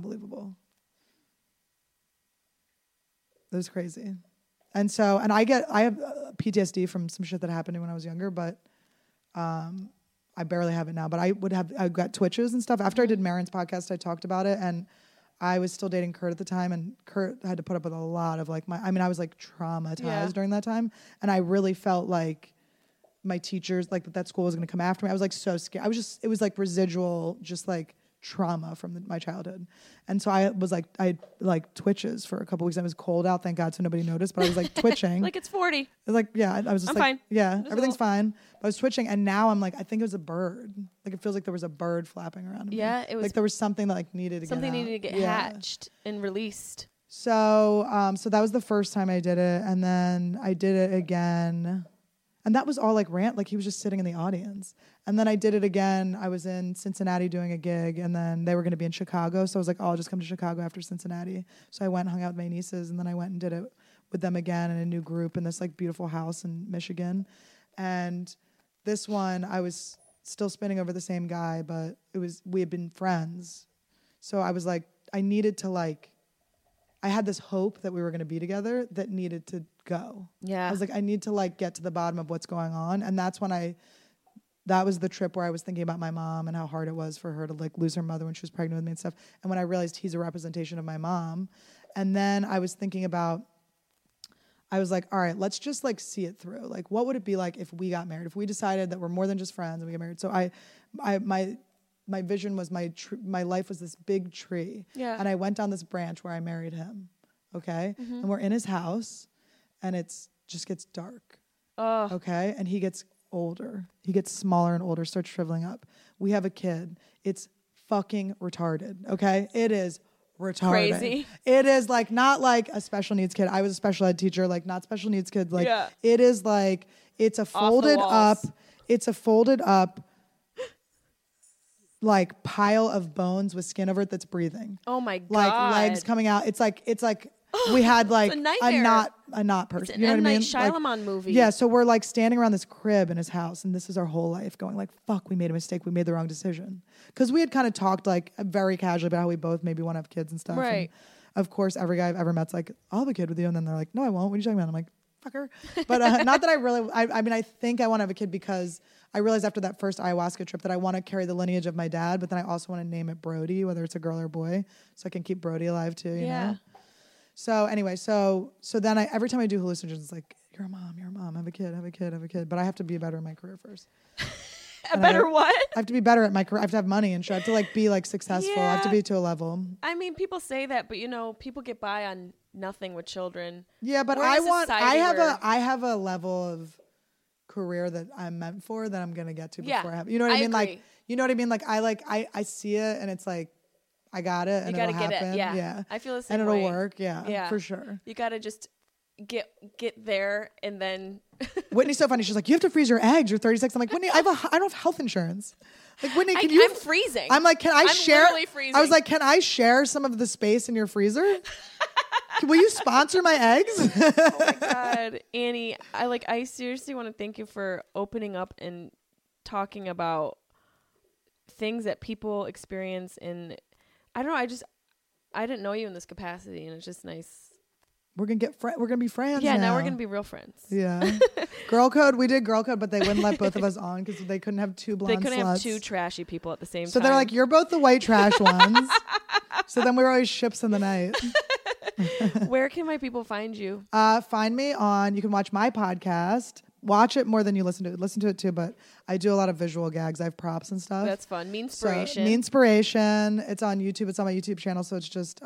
Speaker 2: crazy. And so, and I have PTSD from some shit that happened to me when I was younger, but I barely have it now. But I got twitches and stuff. After I did Marin's podcast, I talked about it, and I was still dating Kurt at the time, and Kurt had to put up with a lot of like I was like traumatized during that time, and I really felt like my teachers, like that school was going to come after me. I was like so scared. It was like residual, just like trauma from my childhood. And so I had like twitches for a couple weeks. I was cold out, thank God, so nobody noticed, but I was like twitching.
Speaker 1: Like it's 40.
Speaker 2: Like, yeah, I was just
Speaker 1: I'm
Speaker 2: like,
Speaker 1: fine.
Speaker 2: Yeah, everything's fine. But I was twitching, and now I'm like, I think it was a bird. Like it feels like there was a bird flapping around me.
Speaker 1: Yeah, it was.
Speaker 2: Like there was something that like needed to
Speaker 1: something needed to get hatched and released.
Speaker 2: So, so that was the first time I did it, and then I did it again. And that was all like rant, like he was just sitting in the audience. And then I did it again. I was in Cincinnati doing a gig, and then they were going to be in Chicago. So I was like, oh, I'll just come to Chicago after Cincinnati. So I went and hung out with my nieces, and then I went and did it with them again in a new group in this like beautiful house in Michigan. And this one, I was still spinning over the same guy, but we had been friends. So I was like, I needed to like, I had this hope that we were going to be together that needed to go.
Speaker 1: Yeah.
Speaker 2: I was like, I need to like get to the bottom of what's going on. And that's when that was the trip where I was thinking about my mom and how hard it was for her to like lose her mother when she was pregnant with me and stuff. And when I realized he's a representation of my mom. And then I was thinking about, I was like, all right, let's just like see it through. Like, what would it be like if we got married? If we decided that we're more than just friends and we get married? So my vision was my life was this big tree.
Speaker 1: Yeah.
Speaker 2: And I went down this branch where I married him. Okay. Mm-hmm. And we're in his house and it's just gets dark. Okay. And he gets older. He gets smaller and older, starts shriveling up. We have a kid. It's fucking retarded. Okay. It is retarded. Crazy. It is like not like a special needs kid. I was a special ed teacher, like not special needs kid. Like it is like it's a folded up like pile of bones with skin over it that's breathing.
Speaker 1: Oh my God.
Speaker 2: Like legs coming out. It's like we had like a not person.
Speaker 1: It's an
Speaker 2: you know
Speaker 1: M.
Speaker 2: what I mean?
Speaker 1: Night Shyamalan movie.
Speaker 2: Yeah, so we're like standing around this crib in his house, and this is our whole life going like, fuck, we made a mistake. We made the wrong decision. Because we had kind of talked like very casually about how we both maybe want to have kids and stuff.
Speaker 1: Right.
Speaker 2: And of course, every guy I've ever met's like, I'll have a kid with you. And then they're like, no, I won't. What are you talking about? I'm like, fucker. But not that I really, I mean, I think I want to have a kid because I realized after that first ayahuasca trip that I want to carry the lineage of my dad, but then I also want to name it Brody, whether it's a girl or a boy, so I can keep Brody alive too, you know? So anyway, so then every time I do hallucinogens, it's like, you're a mom, have a kid. But I have to be better in my career first.
Speaker 1: What?
Speaker 2: I have to be better at my career. I have to have money and shit. I have to like be like successful.
Speaker 1: Yeah.
Speaker 2: I have to be to a level.
Speaker 1: I mean, people say that, but you know, people get by on nothing with children.
Speaker 2: Yeah, but I have a level of career that I'm meant for that I'm gonna get to before I have. You know what I mean?
Speaker 1: Agree.
Speaker 2: Like, you know what I mean? Like I see it and it's like I got it and it'll happen.
Speaker 1: It. Yeah. I feel the same
Speaker 2: and it'll
Speaker 1: way.
Speaker 2: work. Yeah, for sure.
Speaker 1: You gotta just get there and then.
Speaker 2: Whitney's so funny. She's like, you have to freeze your eggs. You're 36. I'm like, Whitney, I don't have health insurance. Like, Whitney,
Speaker 1: I'm freezing.
Speaker 2: I'm like, can I share?
Speaker 1: Literally freezing.
Speaker 2: I was like, can I share some of the space in your freezer? Will you sponsor my eggs?
Speaker 1: Oh my God, Annie, I seriously want to thank you for opening up and talking about things that people experience in. I don't know. I didn't know you in this capacity, and it's just nice.
Speaker 2: We're gonna we're gonna be friends.
Speaker 1: Yeah, now we're gonna be real friends.
Speaker 2: Yeah, Girl Code. We did Girl Code, but they wouldn't let both of us on because they couldn't have two blonde.
Speaker 1: They couldn't
Speaker 2: sluts.
Speaker 1: have two trashy people at the same time.
Speaker 2: So they're like, "You're both the white trash ones." So then we were always ships in the night.
Speaker 1: Where can my people find you?
Speaker 2: Find me on. You can watch my podcast. Watch it more than you listen to it. Listen to it too, but I do a lot of visual gags. I have props and stuff.
Speaker 1: That's fun. Me Inspiration.
Speaker 2: So, Me Inspiration. It's on YouTube. It's on my YouTube channel, so it's just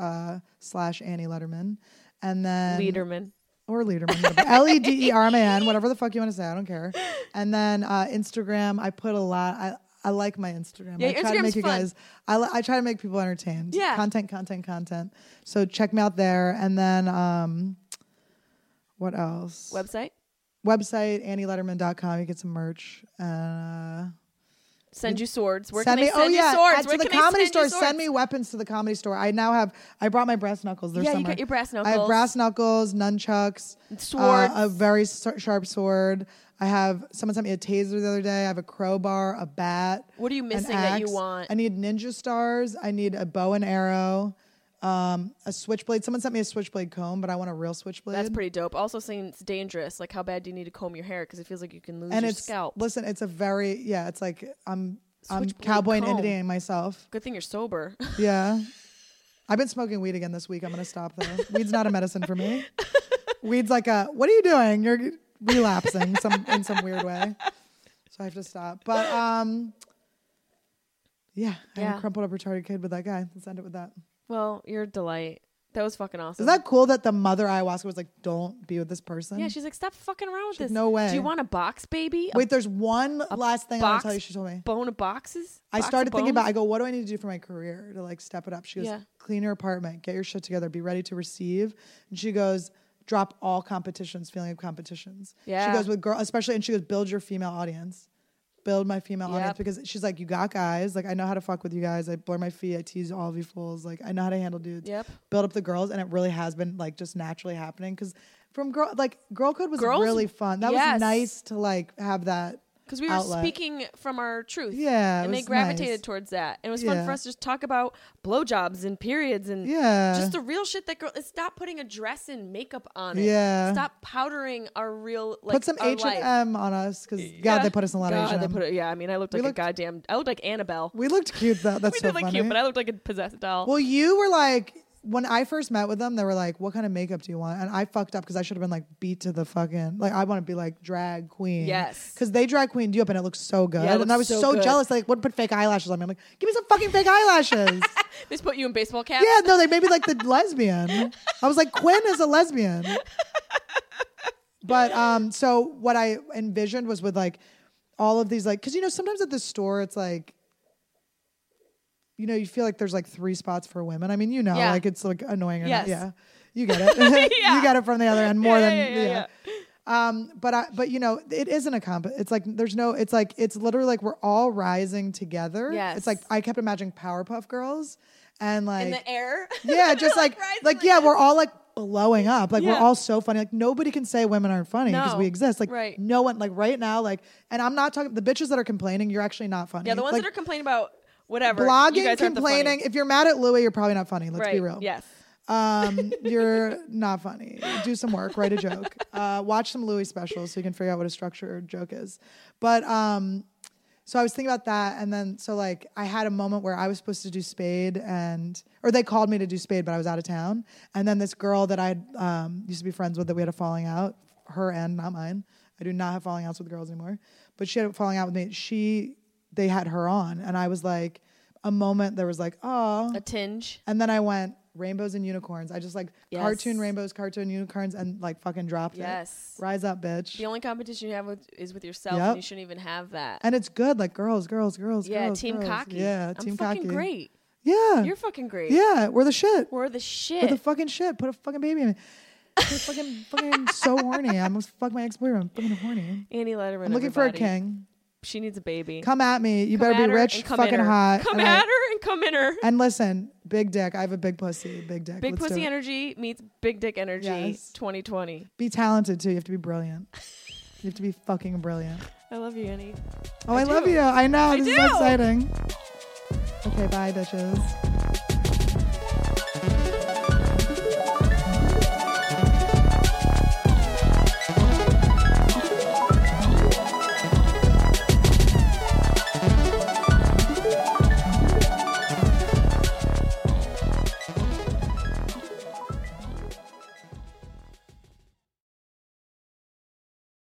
Speaker 2: / Annie Lederman. And then
Speaker 1: Lederman.
Speaker 2: Or Lederman. Lederman, whatever the fuck you want to say. I don't care. And then Instagram, I put a lot. I like my Instagram.
Speaker 1: Yeah,
Speaker 2: I try to make you guys. I try to make people entertained.
Speaker 1: Yeah.
Speaker 2: Content. So check me out there. And then what else?
Speaker 1: Website,
Speaker 2: AnnieLetterman.com. You get some merch.
Speaker 1: Send you swords. Where can they send you swords?
Speaker 2: To the Comedy Store. Send me weapons to the Comedy Store. I brought my brass knuckles. They're somewhere.
Speaker 1: You got your brass knuckles.
Speaker 2: I have brass knuckles, nunchucks,
Speaker 1: swords,
Speaker 2: a very sharp sword. Someone sent me a taser the other day. I have a crowbar, a bat.
Speaker 1: What are you missing that you want?
Speaker 2: I need ninja stars. I need a bow and arrow. A switchblade. Someone sent me a switchblade comb, but I want a real switchblade.
Speaker 1: That's pretty dope. Also saying it's dangerous. Like, how bad do you need to comb your hair? Because it feels like you can lose your scalp.
Speaker 2: Listen, it's it's like I'm cowboy and Indian myself.
Speaker 1: Good thing you're sober.
Speaker 2: Yeah. I've been smoking weed again this week. I'm going to stop though. Weed's not a medicine for me. Weed's like what are you doing? You're relapsing in some weird way. So I have to stop. But I had a crumpled up retarded kid with that guy. Let's end it with that.
Speaker 1: Well, you're a delight. That was fucking awesome.
Speaker 2: Is that cool that the mother ayahuasca was like, don't be with this person?
Speaker 1: Yeah, she's like, stop fucking around with this.
Speaker 2: No way.
Speaker 1: Do you want a box, baby?
Speaker 2: Wait, there's one last thing I want to tell you. She told me.
Speaker 1: Bone of boxes?
Speaker 2: I started thinking about, I go, what do I need to do for my career to like step it up? She goes, clean your apartment, get your shit together, be ready to receive. And she goes, drop all competitions, feeling of competitions.
Speaker 1: Yeah.
Speaker 2: She goes with girl, especially, and she goes, build your female audience. Build my female audience, because she's like, you got guys. Like, I know how to fuck with you guys. I blur my feet. I tease all of you fools. Like, I know how to handle dudes.
Speaker 1: Yep.
Speaker 2: Build up the girls, and it really has been like just naturally happening. Because from Girl Code was really fun. That was nice to like have that.
Speaker 1: Because we were speaking from our truth.
Speaker 2: Yeah.
Speaker 1: And they gravitated towards that. And it was fun for us to just talk about blowjobs and periods and just the real shit that stop putting a dress and makeup on it.
Speaker 2: Yeah.
Speaker 1: Stop powdering our real, like,
Speaker 2: put some H&M on us, because God, they put us in a lot of H&M.
Speaker 1: They put it, I mean, I looked like I looked like Annabelle.
Speaker 2: We looked cute though. That's so funny.
Speaker 1: We did look cute, but I looked like a possessed doll.
Speaker 2: Well, you were like, when I first met with them, they were like, what kind of makeup do you want? And I fucked up because I should have been like beat to the fucking, like, I want to be like drag queen.
Speaker 1: Yes.
Speaker 2: Because they drag queened you up and it looks so good.
Speaker 1: Yeah,
Speaker 2: and I was so jealous. Like, would put fake eyelashes on me. I'm like, give me some fucking fake eyelashes.
Speaker 1: They just put you in baseball caps?
Speaker 2: Yeah, no, they made me like the lesbian. I was like, Quinn is a lesbian. But so what I envisioned was with like all of these, like, because, you know, sometimes at the store, it's like, you know, you feel like there's like 3 spots for women. I mean, you know, like it's like annoying or not. Yeah. You get it. You get it from the other end more than. But you know, it isn't a comp. It's like there's no. It's like it's literally like we're all rising together.
Speaker 1: Yes.
Speaker 2: It's like I kept imagining Powerpuff Girls and like
Speaker 1: in the air.
Speaker 2: Yeah, just like we're all like blowing up. Like we're all so funny. Like nobody can say women aren't funny because we exist. Like no one. Like right now. Like, and I'm not talking the bitches that are complaining. You're actually not funny.
Speaker 1: Yeah, the ones that are complaining about. Whatever.
Speaker 2: Blogging, complaining. If you're mad at Louis, you're probably not funny. Let's be real.
Speaker 1: Yes.
Speaker 2: You're not funny. Do some work. Write a joke. Watch some Louis specials so you can figure out what a structured joke is. But so I was thinking about that, and then so like I had a moment where I was supposed to do Spade, or they called me to do Spade, but I was out of town. And then this girl that I used to be friends with, that we had a falling out. Her end, not mine. I do not have falling outs with girls anymore. But she had a falling out with me. They had her on, and I was like, a moment there was like, oh,
Speaker 1: a tinge,
Speaker 2: and then I went rainbows and unicorns. I just like cartoon rainbows, cartoon unicorns, and like fucking dropped it. Rise up, bitch.
Speaker 1: The only competition you have is with yourself, and you shouldn't even have that.
Speaker 2: And it's good, like girls.
Speaker 1: Yeah,
Speaker 2: team
Speaker 1: cocky.
Speaker 2: Yeah,
Speaker 1: I'm
Speaker 2: team
Speaker 1: fucking
Speaker 2: cocky.
Speaker 1: Great.
Speaker 2: Yeah,
Speaker 1: you're fucking great.
Speaker 2: Yeah, we're the shit.
Speaker 1: We're the shit.
Speaker 2: We're the fucking shit. Put a fucking baby in me. fucking so horny. I'm fuck my ex-boyfriend. I'm fucking horny.
Speaker 1: Annie Letterman.
Speaker 2: I'm looking for a king.
Speaker 1: She needs a baby.
Speaker 2: Come at me. You better be rich, fucking hot.
Speaker 1: Come at her and come in her.
Speaker 2: And listen, big dick. I have a big pussy. Big dick.
Speaker 1: Big pussy energy meets big dick energy. Yes. 2020.
Speaker 2: Be talented too. You have to be brilliant. You have to be fucking brilliant.
Speaker 1: I love you, Annie.
Speaker 2: Oh, I love you. I know. This is so exciting. Okay, bye, bitches.